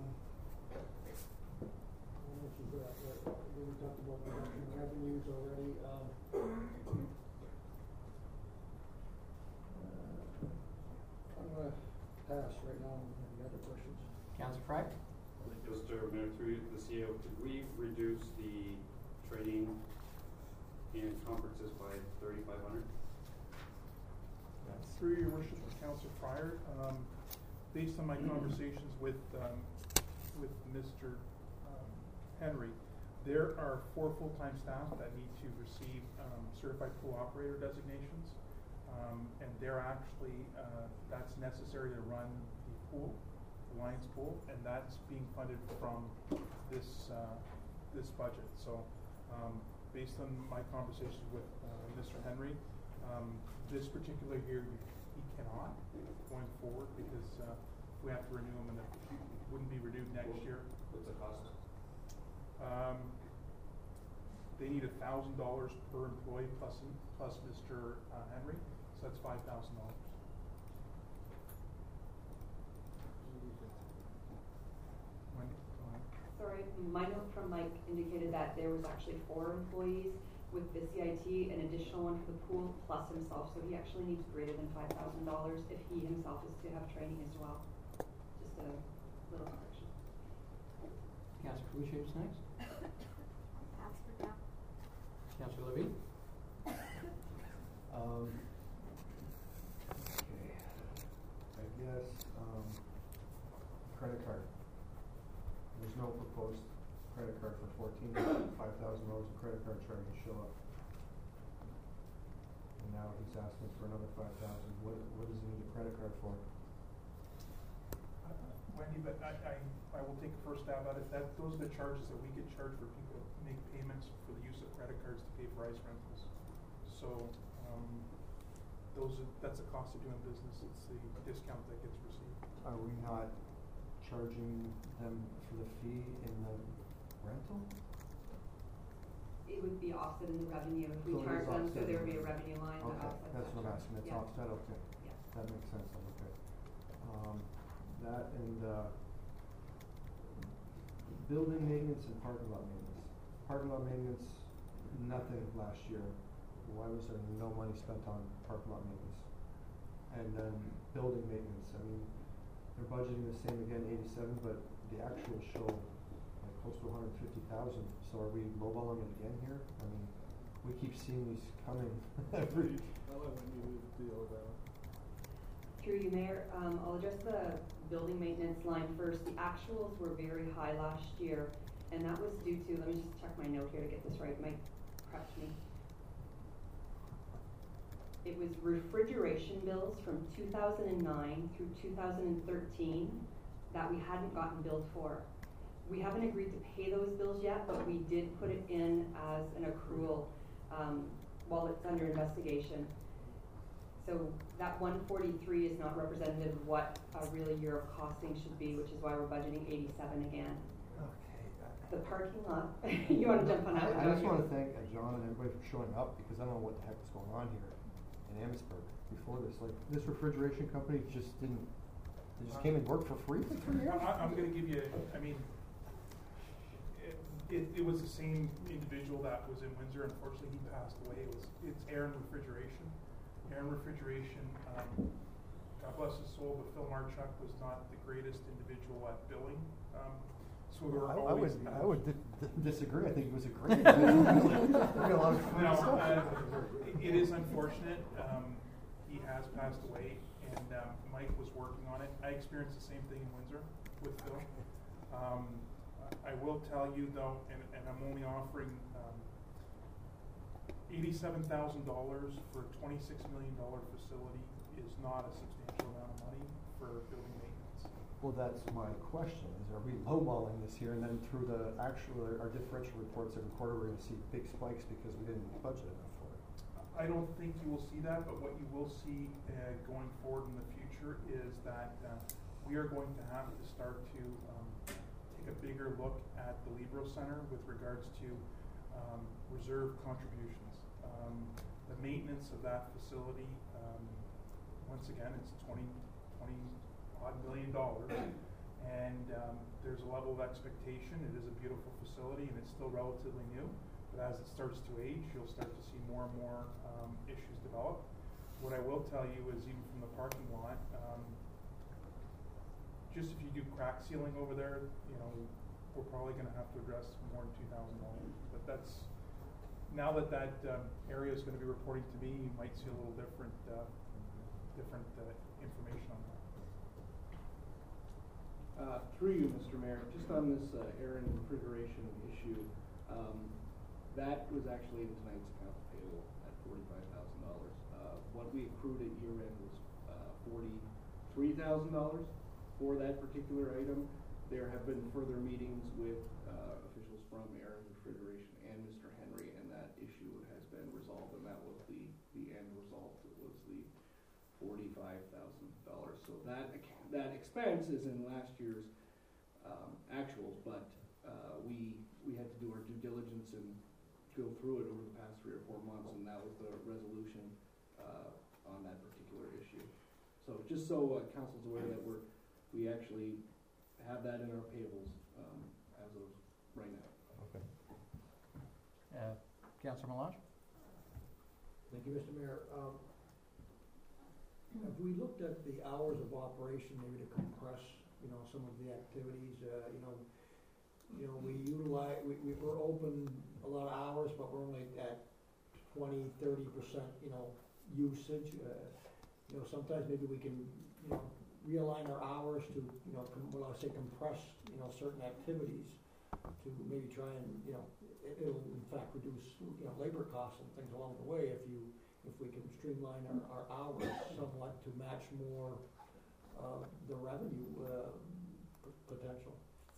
how much is that? Uh, we talked about production revenues already. Um, uh, I'm gonna pass right now. Any other questions? Councilor Frye? Mister Mayor, through the C A O, could we reduce the training and conferences by thirty-five hundred? Through your worship of Councilor Fryer, um, based on my conversations with um, with Mister Um, Henry, there are four full-time staff that need to receive um, certified pool operator designations, um, and they're actually uh, that's necessary to run the pool, the Lions pool, and that's being funded from this uh, this budget. So, um, based on my conversations with uh, Mister Henry, um, this particular year he cannot going forward because uh, we have to renew him, and it wouldn't be renewed next year. What's the cost? Um, they need a thousand dollars per employee plus plus Mister Uh, Henry, so that's five thousand dollars. Sorry, my note from Mike indicated that there was actually four employees with the C I T, an additional one for the pool, plus himself. So he actually needs greater than five thousand dollars if he himself is to have training as well. Just a little correction. Councilor Felicia is next. Pass for now. Councilor Levine? Um, okay, I guess, um, credit card. There's no proposed credit card for fourteen, five thousand dollars of credit card charge to show up. And now he's asking for another five thousand. What, what does he need a credit card for? Wendy, but I, I, I will take a first stab at it. That, those are the charges that we get charged for people to make payments for the use of credit cards to pay for ice rentals. So, um, those are, that's the cost of doing business. It's the discount that gets received. Are we not charging them for the fee in the rental? It would be offset in the revenue if we So it charge is them, so offset there in would be a the- revenue line that Okay, offsets that's that what I'm charge. asking, it's Yeah. offset, okay. Yeah. That makes sense, then, okay. Um, that and, uh, building maintenance and parking lot maintenance. Parking lot maintenance, nothing last year. Why was there no money spent on parking lot maintenance? And then building maintenance, I mean, they're budgeting the same again, eighty-seven, but the actual show like close to one hundred fifty thousand. So are we lowballing it again here? I mean, we keep seeing these coming every. I'll let Wendy deal with that one. Through you, Mayor, um, I'll address the building maintenance line first. The actuals were very high last year, and that was due to, let me just check my note here to get this right, Mike prepped me. It was refrigeration bills from two thousand nine through two thousand thirteen that we hadn't gotten billed for. We haven't agreed to pay those bills yet, but we did put it in as an accrual um, while it's under investigation. So that one forty-three is not representative of what a real year of costing should be, which is why we're budgeting eighty-seven again. Okay. The parking lot, you wanna jump on that one? I, I just don't you? wanna thank uh, John and everybody for showing up, because I don't know what the heck is going on here in Amherstburg before this. Like, this refrigeration company just didn't, they just came and worked for free for three years? I, I'm gonna give you, I mean, it, it, it was the same individual that was in Windsor. Unfortunately, he passed away. It was, it's Aaron Refrigeration. Aaron Refrigeration, um, God bless his soul, but Phil Marchuk was not the greatest individual at billing. Um, So there I, are I would, always. I would di- di- disagree, I think it was a great. We got a lot of No, stuff. uh, it is unfortunate, um, he has passed away, and, um, Mike was working on it. I experienced the same thing in Windsor with Phil. Um, I I will tell you though, and, and I'm only offering, um, eighty-seven thousand dollars for a twenty-six million dollar facility is not a substantial amount of money for building maintenance. Well, that's my question, is are we lowballing this here, and then through the actual, our differential reports every quarter, we're gonna see big spikes because we didn't budget enough for it? I don't think you will see that, but what you will see uh, going forward in the future is that uh, we are going to have to start to um, take a bigger look at the Libro Center with regards to um, reserve contributions. Um, the maintenance of that facility, um, once again, it's twenty, twenty odd million dollars, and um, there's a level of expectation. It is a beautiful facility, and it's still relatively new. But as it starts to age, you'll start to see more and more um, issues develop. What I will tell you is, even from the parking lot, um, just if you do crack sealing over there, you know, we're probably going to have to address more than two thousand dollars. But that's, now that that um, area is going to be reporting to me, you might see a little different, uh, different uh, information on that. Uh, through you, Mister Mayor, just on this uh, air and refrigeration issue, um, that was actually in tonight's accounts payable at forty-five thousand dollars. Uh, what we accrued at year end was uh, forty-three thousand dollars for that particular item. There have been further meetings with uh, officials from air and refrigeration and Mister Henry, and that issue has been resolved, and that was the, the end result. It was the forty-five thousand dollars. So that account, that expense is in last year's um, actuals, but uh, we we had to do our due diligence and go through it over the past three or four months, and that was the resolution uh, on that particular issue. So just so uh, council's aware that we're we actually have that in our payables um, as of right now. Okay. Uh, Councillor Melange? Thank you, Mister Mayor. Um, have we looked at the hours of operation, maybe to compress, you know, some of the activities, uh, you know, you know, we utilize, we, we, we're open a lot of hours, but we're only at twenty, thirty percent, you know, usage. Uh, you know, sometimes maybe we can, you know, realign our hours to, you know, com- well, I say compress, you know, certain activities to maybe try and, you know, it, it'll in fact reduce, you know, labor costs and things along the way if you, if we can streamline our, our hours somewhat to match more uh, the revenue uh, p- potential.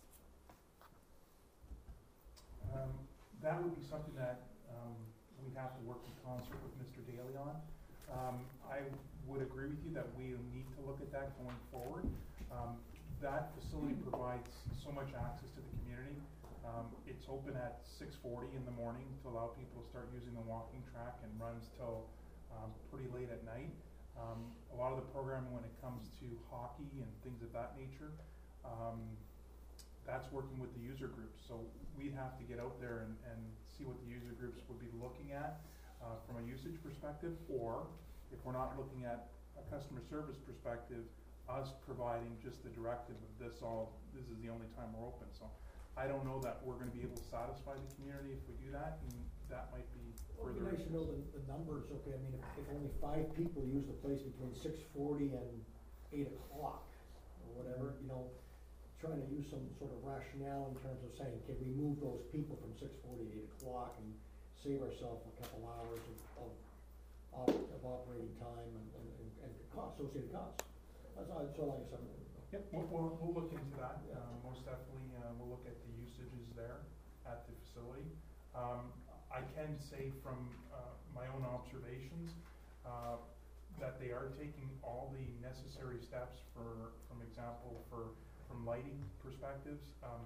Um, that would be something that um, we'd have to work in concert with Mister Daly on. Um, I would agree with you that we need to look at that going forward. Um, that facility provides so much access to the community. Um, it's open at six forty in the morning to allow people to start using the walking track, and runs till um, pretty late at night. Um, a lot of the programming when it comes to hockey and things of that nature, um, that's working with the user groups. So we'd have to get out there and, and see what the user groups would be looking at uh, from a usage perspective, or if we're not looking at a customer service perspective, us providing just the directive of this all, this is the only time we're open. So I don't know that we're going to be able to satisfy the community if we do that, and that might be Well, it'd further. be nice to know the, the numbers, okay, I mean, if, if only five people use the place between six forty and eight o'clock, or whatever, you know, trying to use some sort of rationale in terms of saying, can we move those people from six forty to eight o'clock and save ourselves a couple hours of, of, of, of operating time and, and, and, and cost, associated costs. That's all, that's all I guess I'm. Yep, we'll, we'll, we'll look into that. Yeah. Um, most definitely, uh, we'll look at the usages there at the facility. Um, I can say from uh, my own observations uh, that they are taking all the necessary steps for, from example, for from lighting perspectives. Um,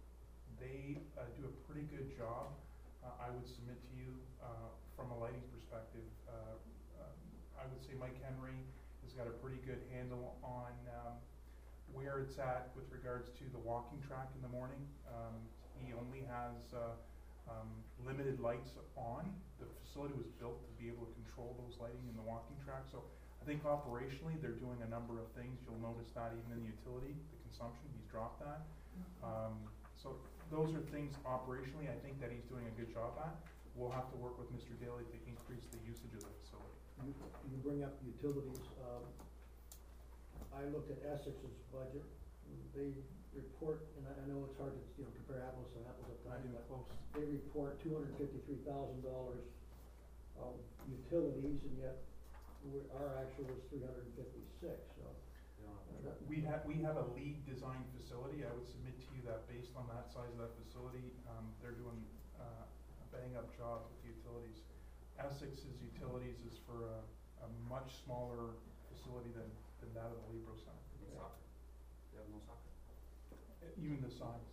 they uh, do a pretty good job, uh, I would submit to you, uh, from a lighting perspective. Uh, um, I would say Mike Henry has got a pretty good handle on um, where it's at with regards to the walking track in the morning. Um, he only has uh, um, limited lights on. The facility was built to be able to control those lighting in the walking track. So I think operationally they're doing a number of things. You'll notice that even in the utility, the consumption, he's dropped that. Um, So those are things operationally, I think that he's doing a good job at. We'll have to work with Mister Daly to increase the usage of the facility. You, you bring up utilities, um, I looked at Essex's budget, they report, and I, I know it's hard to, you know, compare apples to apples at Not times, even but close. they report two hundred fifty-three thousand dollars of utilities, and yet we're, our actual was three hundred fifty-six, so. uh, We have, we have a league designed facility. I would submit to you that based on that size of that facility, um, they're doing, uh, a bang up job with utilities. Essex's utilities is for a, a much smaller facility than, than that of the Libro Center. Even soccer, they have no soccer. Uh, Even the size.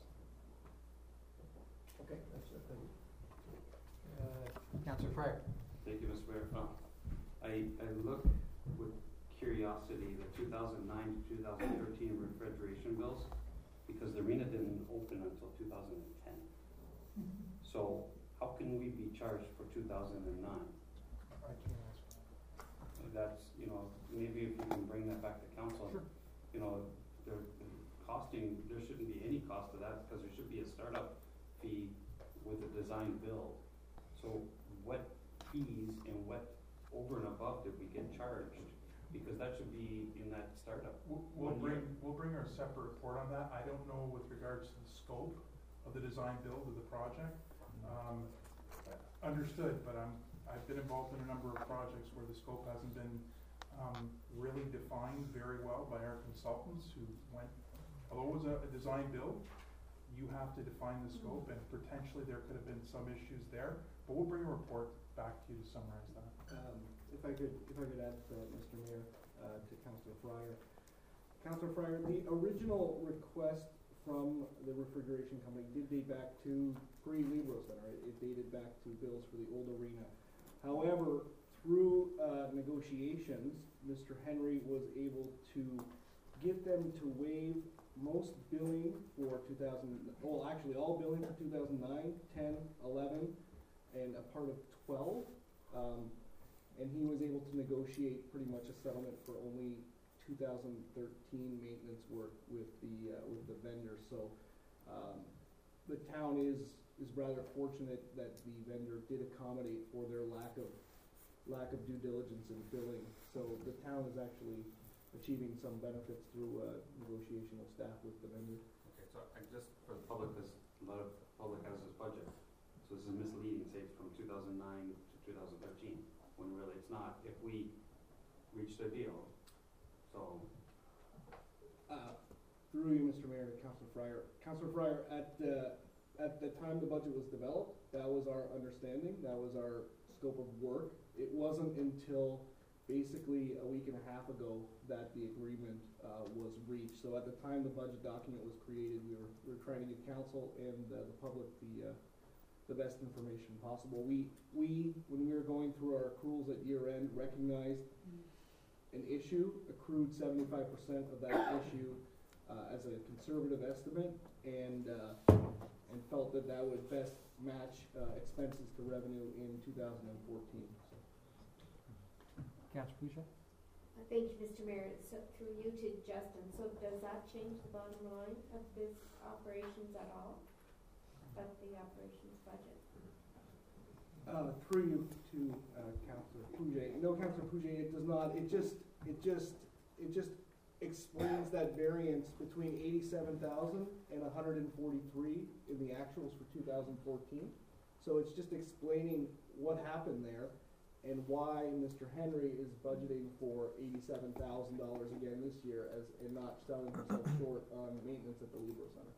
Okay, that's it, thank you. Uh, Councillor Fryer. Thank you, Mister Mayor. Uh, I, I look with curiosity the two thousand nine to two thousand thirteen refrigeration bills, because the arena didn't open until two thousand ten. So how can we be charged for two thousand nine? I can't answer that. That's, you know, maybe if you can bring that back to council. Sure. You know, there, costing, there shouldn't be any cost to that, because there should be a startup fee with a design build. So what fees and what over and above did we get charged? Because that should be in that startup. We'll, we'll one bring, year. we'll bring our separate report on that. I don't know with regards to the scope of the design build of the project. Um, understood, but I'm, I've been involved in a number of projects where the scope hasn't been, um, really defined very well by our consultants who went, although it was a, a design build, you have to define the scope, and potentially there could have been some issues there, but we'll bring a report back to you to summarize that. Um, if I could, if I could add, uh, Mister Mayor, uh, to Councillor Fryer. Councillor Fryer, the original request from the refrigeration company did date back to pre-Libro Center. It, it dated back to bills for the old arena. However, through, uh, negotiations, Mister Henry was able to get them to waive most billing for two thousand, well, actually all billing for two thousand nine, ten, eleven, and a part of twelve. Um, and he was able to negotiate pretty much a settlement for only two thousand thirteen maintenance work with the, uh, with the vendor. So, um, the town is, is rather fortunate that the vendor did accommodate for their lack of, lack of due diligence in billing. So the town is actually achieving some benefits through, uh, negotiation with staff with the vendor. Okay, so I just, for the public, because a lot of public has this budget, so this is misleading, say it's from two thousand nine to two thousand thirteen, when really it's not, if we reached a deal, so. Uh, through you, Mister Mayor, to Councillor Fryer. Councillor Fryer, at the, at the time the budget was developed, that was our understanding, that was our scope of work. It wasn't until basically a week and a half ago that the agreement, uh, was reached. So at the time the budget document was created, we were, we were trying to give council and, uh, the public the, uh, the best information possible. We, we, when we were going through our accruals at year end, recognized an issue, accrued seventy-five percent of that issue, uh, as a conservative estimate, and, uh, and felt that that would best match, uh, expenses to revenue in two thousand fourteen, so. Councillor Pouchet. Uh, Thank you, Mister Mayor. So through you to Justin, so does that change the bottom line of this operations at all? Of the operations budget? Uh, through you to, uh, Councillor Pouget. No, Councillor Pouget, it does not, it just, it just, it just explains that variance between eighty-seven thousand and one hundred and forty-three in the actuals for two thousand fourteen. So it's just explaining what happened there and why Mister Henry is budgeting for eighty-seven thousand dollars again this year as, and not selling himself short on maintenance at the Libro Center.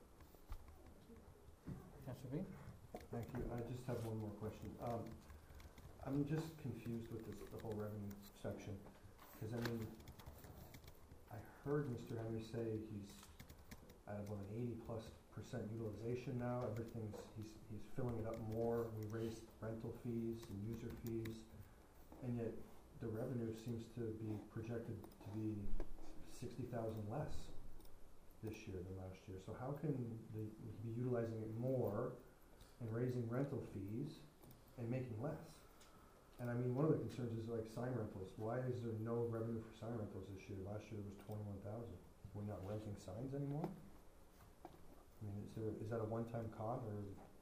Councillor Bean. Thank you. I just have one more question. Um, I'm just confused with this, the whole revenue section, because I mean, I heard Mister Henry say he's at about an eighty plus percent utilization now. Everything's, he's, he's filling it up more. We raised rental fees and user fees, and yet the revenue seems to be projected to be sixty thousand less this year than last year. So how can they be utilizing it more and raising rental fees and making less? And I mean, one of the concerns is like sign rentals. Why is there no revenue for sign rentals this year? Last year it was twenty-one thousand. We're not renting signs anymore? I mean, is there, is that a one-time cost or?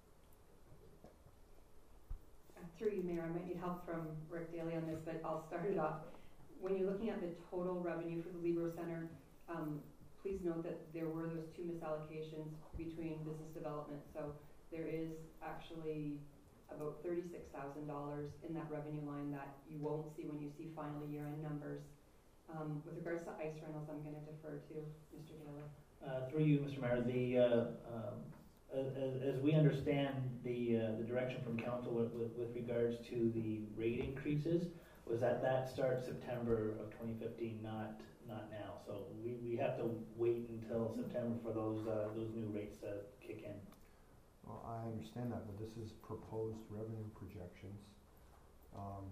Through you, Mayor, I might need help from Rick Daly on this, but I'll start it off. When you're looking at the total revenue for the Libro Center, um, please note that there were those two misallocations between business development. So there is actually about thirty-six thousand dollars in that revenue line that you won't see when you see final year-end numbers. Um, with regards to ice rentals, I'm going to defer to Mister Daly. Uh, through you, Mister Mayor, the, uh, um, as, as we understand the, uh, the direction from council with, with, with regards to the rate increases, was that that starts September of twenty fifteen, not, not now. So we, we have to wait until September for those, uh, those new rates to kick in. Well, I understand that, but this is proposed revenue projections. Um,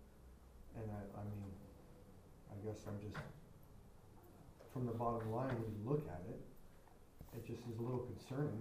and I, I mean, I guess I'm just, from the bottom line, when you look at it, it just is a little concerning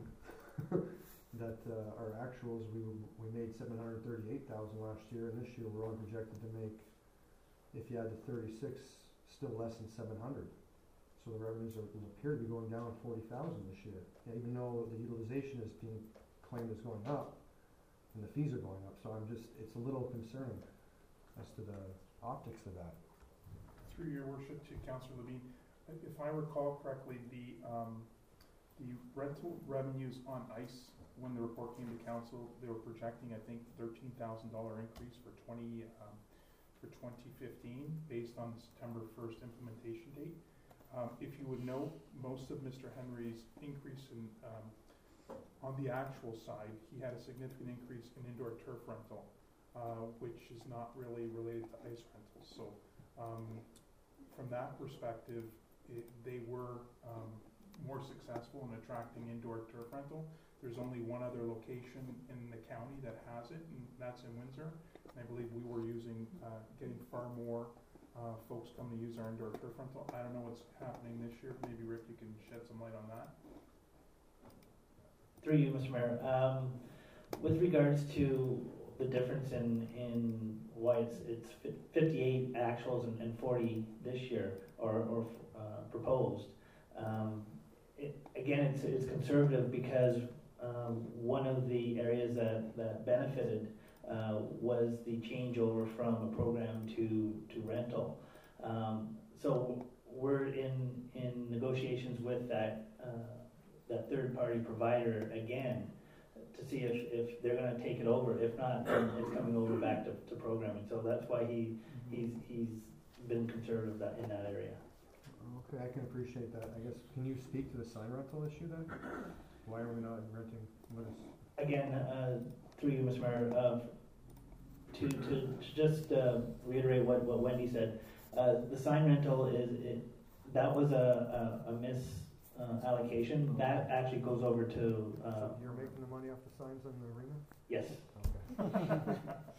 that uh, our actuals, we we made seven hundred thirty-eight thousand last year, and this year we're only projected to make, if you add the thirty-six, still less than seven hundred. So the revenues are, appear to be going down forty thousand this year, yeah, even though the utilization is being claimed as going up, and the fees are going up. So I'm just, it's a little concerning as to the optics of that. Through your worship to Councillor Levine, if I recall correctly, the um, the rental revenues on ICE, when the report came to council, they were projecting, I think, thirteen thousand dollar increase for twenty um, for twenty fifteen, based on the September first implementation date. Um, if you would note, most of Mister Henry's increase in um, on the actual side, he had a significant increase in indoor turf rental, uh, which is not really related to ice rentals. So. Um, From that perspective, it, they were um, more successful in attracting indoor turf rental. There's only one other location in the county that has it, and that's in Windsor. And I believe we were using, uh, getting far more uh, folks come to use our indoor turf rental. I don't know what's happening this year. Maybe Rick, you can shed some light on that. Through you, Mister Mayor, um, with regards to the difference in, in why it's, it's fifty-eight actuals and, and forty this year, or, or uh, proposed. Um, it, again, it's, it's conservative because um, one of the areas that, that benefited uh, was the changeover from a program to, to rental. Um, so we're in, in negotiations with that, uh, that third-party provider again, to see if, if they're going to take it over. If not, then it's coming over back to, to programming. So that's why he he's he's been conservative that, in that area. Okay, I can appreciate that. I guess, can you speak to the sign rental issue then? Why are we not renting? What is? Again, uh, through you, Mister Mayor, uh, to, to, to just uh, reiterate what, what Wendy said, uh, the sign rental is, it, that was a, a, a miss Uh, allocation. That actually goes over to. Uh, so you're making the money off the signs in the arena? Yes. Okay.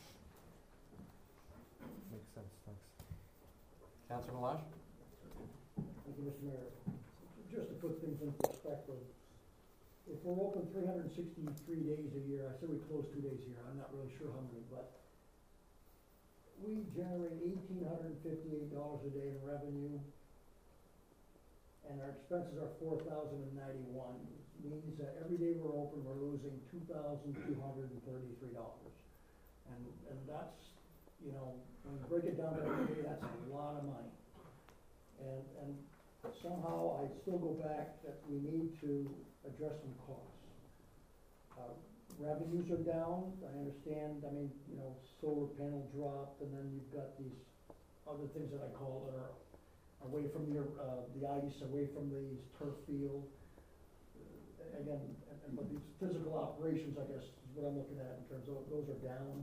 Makes sense. Thanks. Councillor Melange? Thank you, Mister Mayor. Just to put things in perspective, if we're open three hundred sixty-three days a year, I said we close two days a year. I'm not really sure how many, but we generate eighteen fifty-eight dollars a day in revenue. And our expenses are four thousand ninety-one. Means that every day we're open, we're losing two thousand two hundred thirty-three dollars. And and that's, you know, when you break it down to every day, that's a lot of money. And and somehow I still go back that we need to address some costs. Uh, revenues are down. I understand. I mean, you know, solar panel dropped, and then you've got these other things that I call that are away from your, uh, the ice, away from the turf field. Uh, again, and, and, but these physical operations, I guess, is what I'm looking at in terms of, those are down.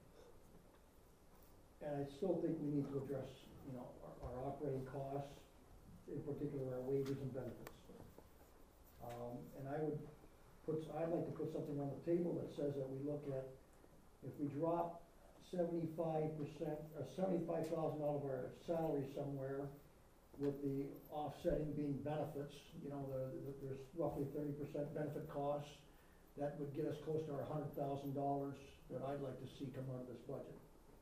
And I still think we need to address, you know, our, our operating costs, in particular our wages and benefits. Um, and I would put, I'd like to put something on the table that says that we look at, if we drop seventy-five percent, or seventy-five thousand out of our salary somewhere, with the offsetting being benefits, you know, the, the, there's roughly thirty percent benefit costs. That would get us close to our one hundred thousand dollars that I'd like to see come out of this budget.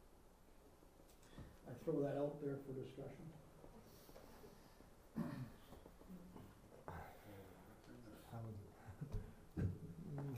I throw that out there for discussion. How is it?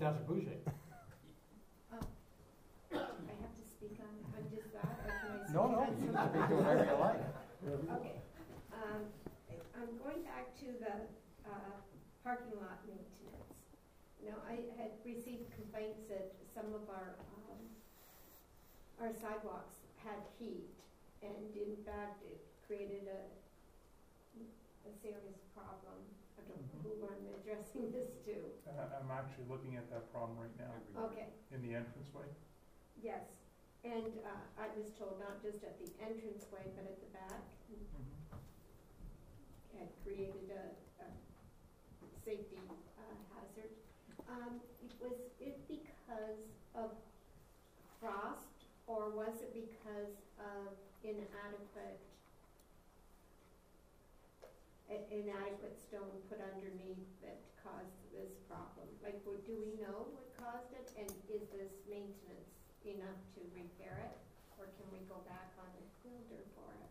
Councillor Boucher. Oh, I have to speak on, on just that, or can I speak No, no, on you can something? speak to whatever you like. Okay, um, I'm going back to the, uh, parking lot maintenance. Now, I had received complaints that some of our, um, our sidewalks had heat, and in fact, it created a, a serious problem. I don't know who I'm addressing this to. Uh, I'm actually looking at that problem right now. Okay. In the entranceway. Yes, and, uh, I was told not just at the entranceway, but at the back. Had created a, a safety, uh, hazard. Um, was it because of frost, or was it because of inadequate, i- inadequate stone put underneath that caused this problem? Like, what, do we know what caused it, and is this maintenance enough to repair it, or can we go back on the builder for it?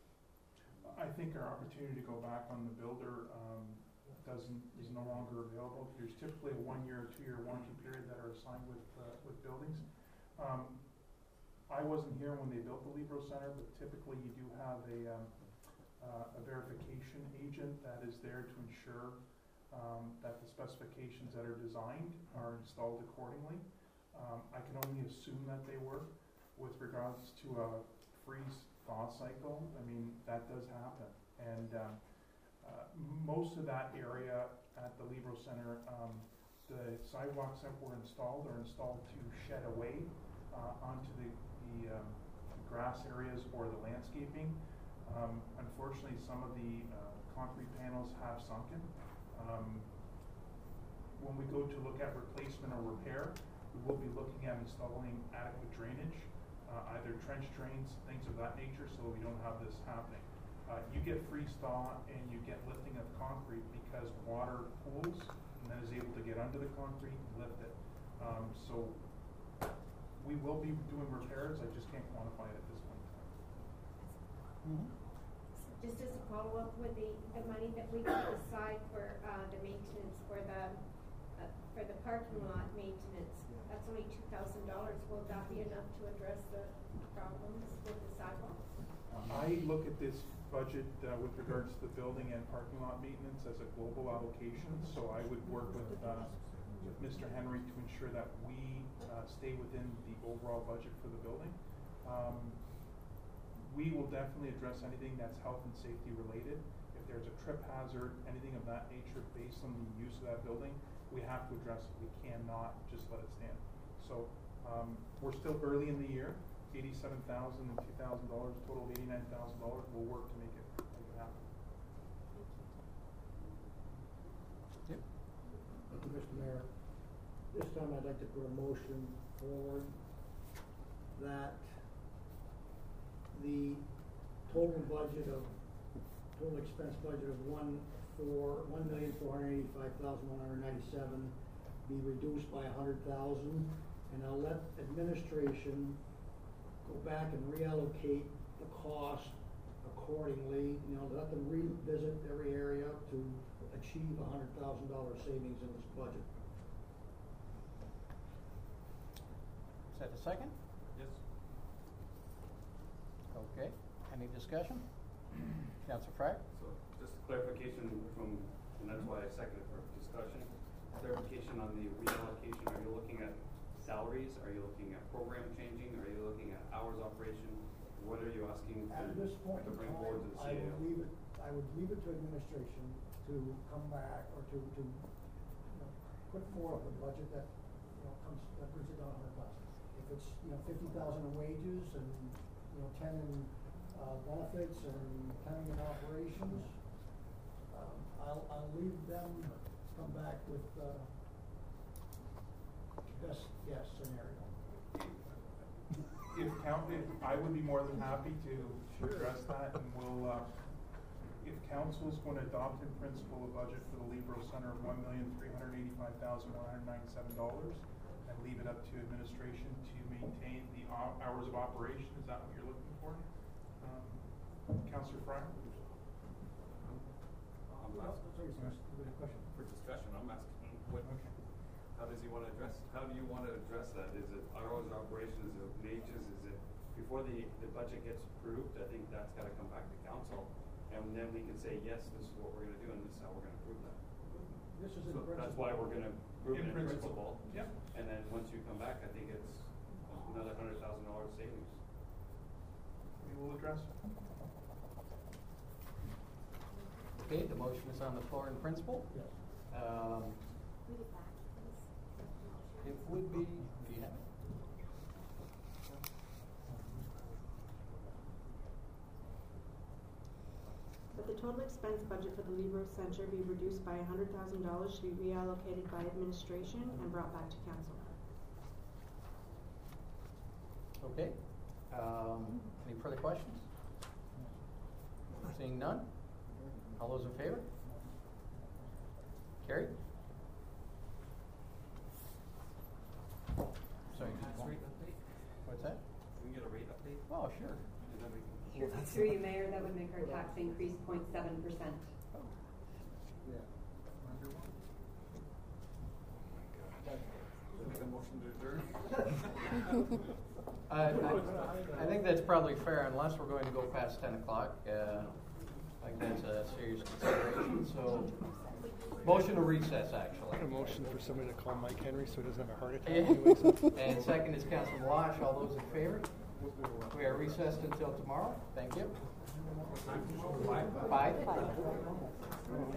I think our opportunity to go back on the builder, um, doesn't, is no longer available. There's typically a one-year or two-year warranty period that are assigned with, uh, with buildings. Um, I wasn't here when they built the Libro Center, but typically you do have a, um, uh, a verification agent that is there to ensure, um, that the specifications that are designed are installed accordingly. Um, I can only assume that they were. With regards to a freeze thaw cycle, I mean, that does happen. And, um, uh, most of that area at the Libro Center, um, the sidewalks that were installed are installed to shed away, uh, onto the, the, um, grass areas or the landscaping. Um, unfortunately, some of the, uh, concrete panels have sunken. Um, when we go to look at replacement or repair, we will be looking at installing adequate drainage, uh, either trench drains, things of that nature, so we don't have this happening. Uh, you get freeze thaw and you get lifting of concrete because water pools and then is able to get under the concrete and lift it. Um, so we will be doing repairs, I just can't quantify it at this point in time. Mm-hmm. Just as a follow-up, with the, the money that we put aside for, uh, the maintenance, for the, uh, for the parking lot maintenance, that's only two thousand dollars. Will that be enough to address the problems with the sidewalks? I look at this budget uh, with regards to the building and parking lot maintenance as a global allocation, so I would work with, uh, with Mister Henry to ensure that we uh, stay within the overall budget for the building. Um, we will definitely address anything that's health and safety related. If there's a trip hazard, anything of that nature based on the use of that building, we have to address it. We cannot just let it stand. So um, we're still early in the year. eighty-seven thousand and two thousand dollars, total of eighty-nine thousand dollars. We'll work to make it, make it happen. Yep. Thank you, Mister Mayor. This time I'd like to put a motion forward that the total budget of, total expense budget of one for, one million four hundred eighty-five thousand one hundred ninety-seven be reduced by a hundred thousand, and I'll let administration go back and reallocate the cost accordingly, you know, let them revisit every area to achieve a hundred thousand dollar savings in this budget. Is that a second? Yes. Okay, any discussion? Councillor Frye? So just clarification from, and that's why I seconded for discussion. Clarification on the reallocation, are you looking at salaries? Are you looking at program changing? Are you looking at hours operation? What are you asking to, At this point to in bring time, forward to the I C A O? would leave it, I would leave it to administration to come back or to, to, you know, put forth a budget that, you know, comes, that brings it down a hundred thousand. If it's, you know, fifty thousand in wages and, you know, ten in, uh, benefits and ten in operations, um, I'll, I'll leave them come back with, uh, best guess scenario. If count, if, I would be more than happy to address that, and we'll, uh, if council is going to adopt in principle a budget for the Libro Center of one million three hundred eighty-five thousand one hundred ninety-seven dollars, and leave it up to administration to maintain the hours of operation, is that what you're looking for? Um, Councillor Frye? I'm asking Sorry, sir, you have a question? for discussion, I'm asking what, Okay. how does he wanna address, how do you wanna address that? Is it hours of operation, is it wages, is it, before the, the budget gets approved, I think that's gotta come back to council, and then we can say, yes, this is what we're gonna do, and this is how we're gonna approve that. This is in So that's principle. why we're gonna approve it In in principle. principle. Yep. And then once you come back, I think it's another hundred thousand dollars savings. We will address it. Okay, the motion is on the floor in principle. Yes. Um, Read it back, please. it would be, do you have it? That the total expense budget for the Libro Center be reduced by a hundred thousand dollars should be reallocated by administration and brought back to council. Okay. Um, any further questions? Seeing none? All those in favor? Carried? Sorry. What's that? Can we get a rate update? Oh, sure. And then we can- Through you, Mayor, that would make our tax increase point seven percent. Make a motion to adjourn? I, I, I think that's probably fair unless we're going to go past ten o'clock. Uh, I think that's a serious consideration, so, motion to recess, actually. A motion for somebody to call Mike Henry so he doesn't have a heart attack Yeah. anyways. And second is Councilor Wash. All those in favor? We are recessed until tomorrow. Thank you. Five? Five.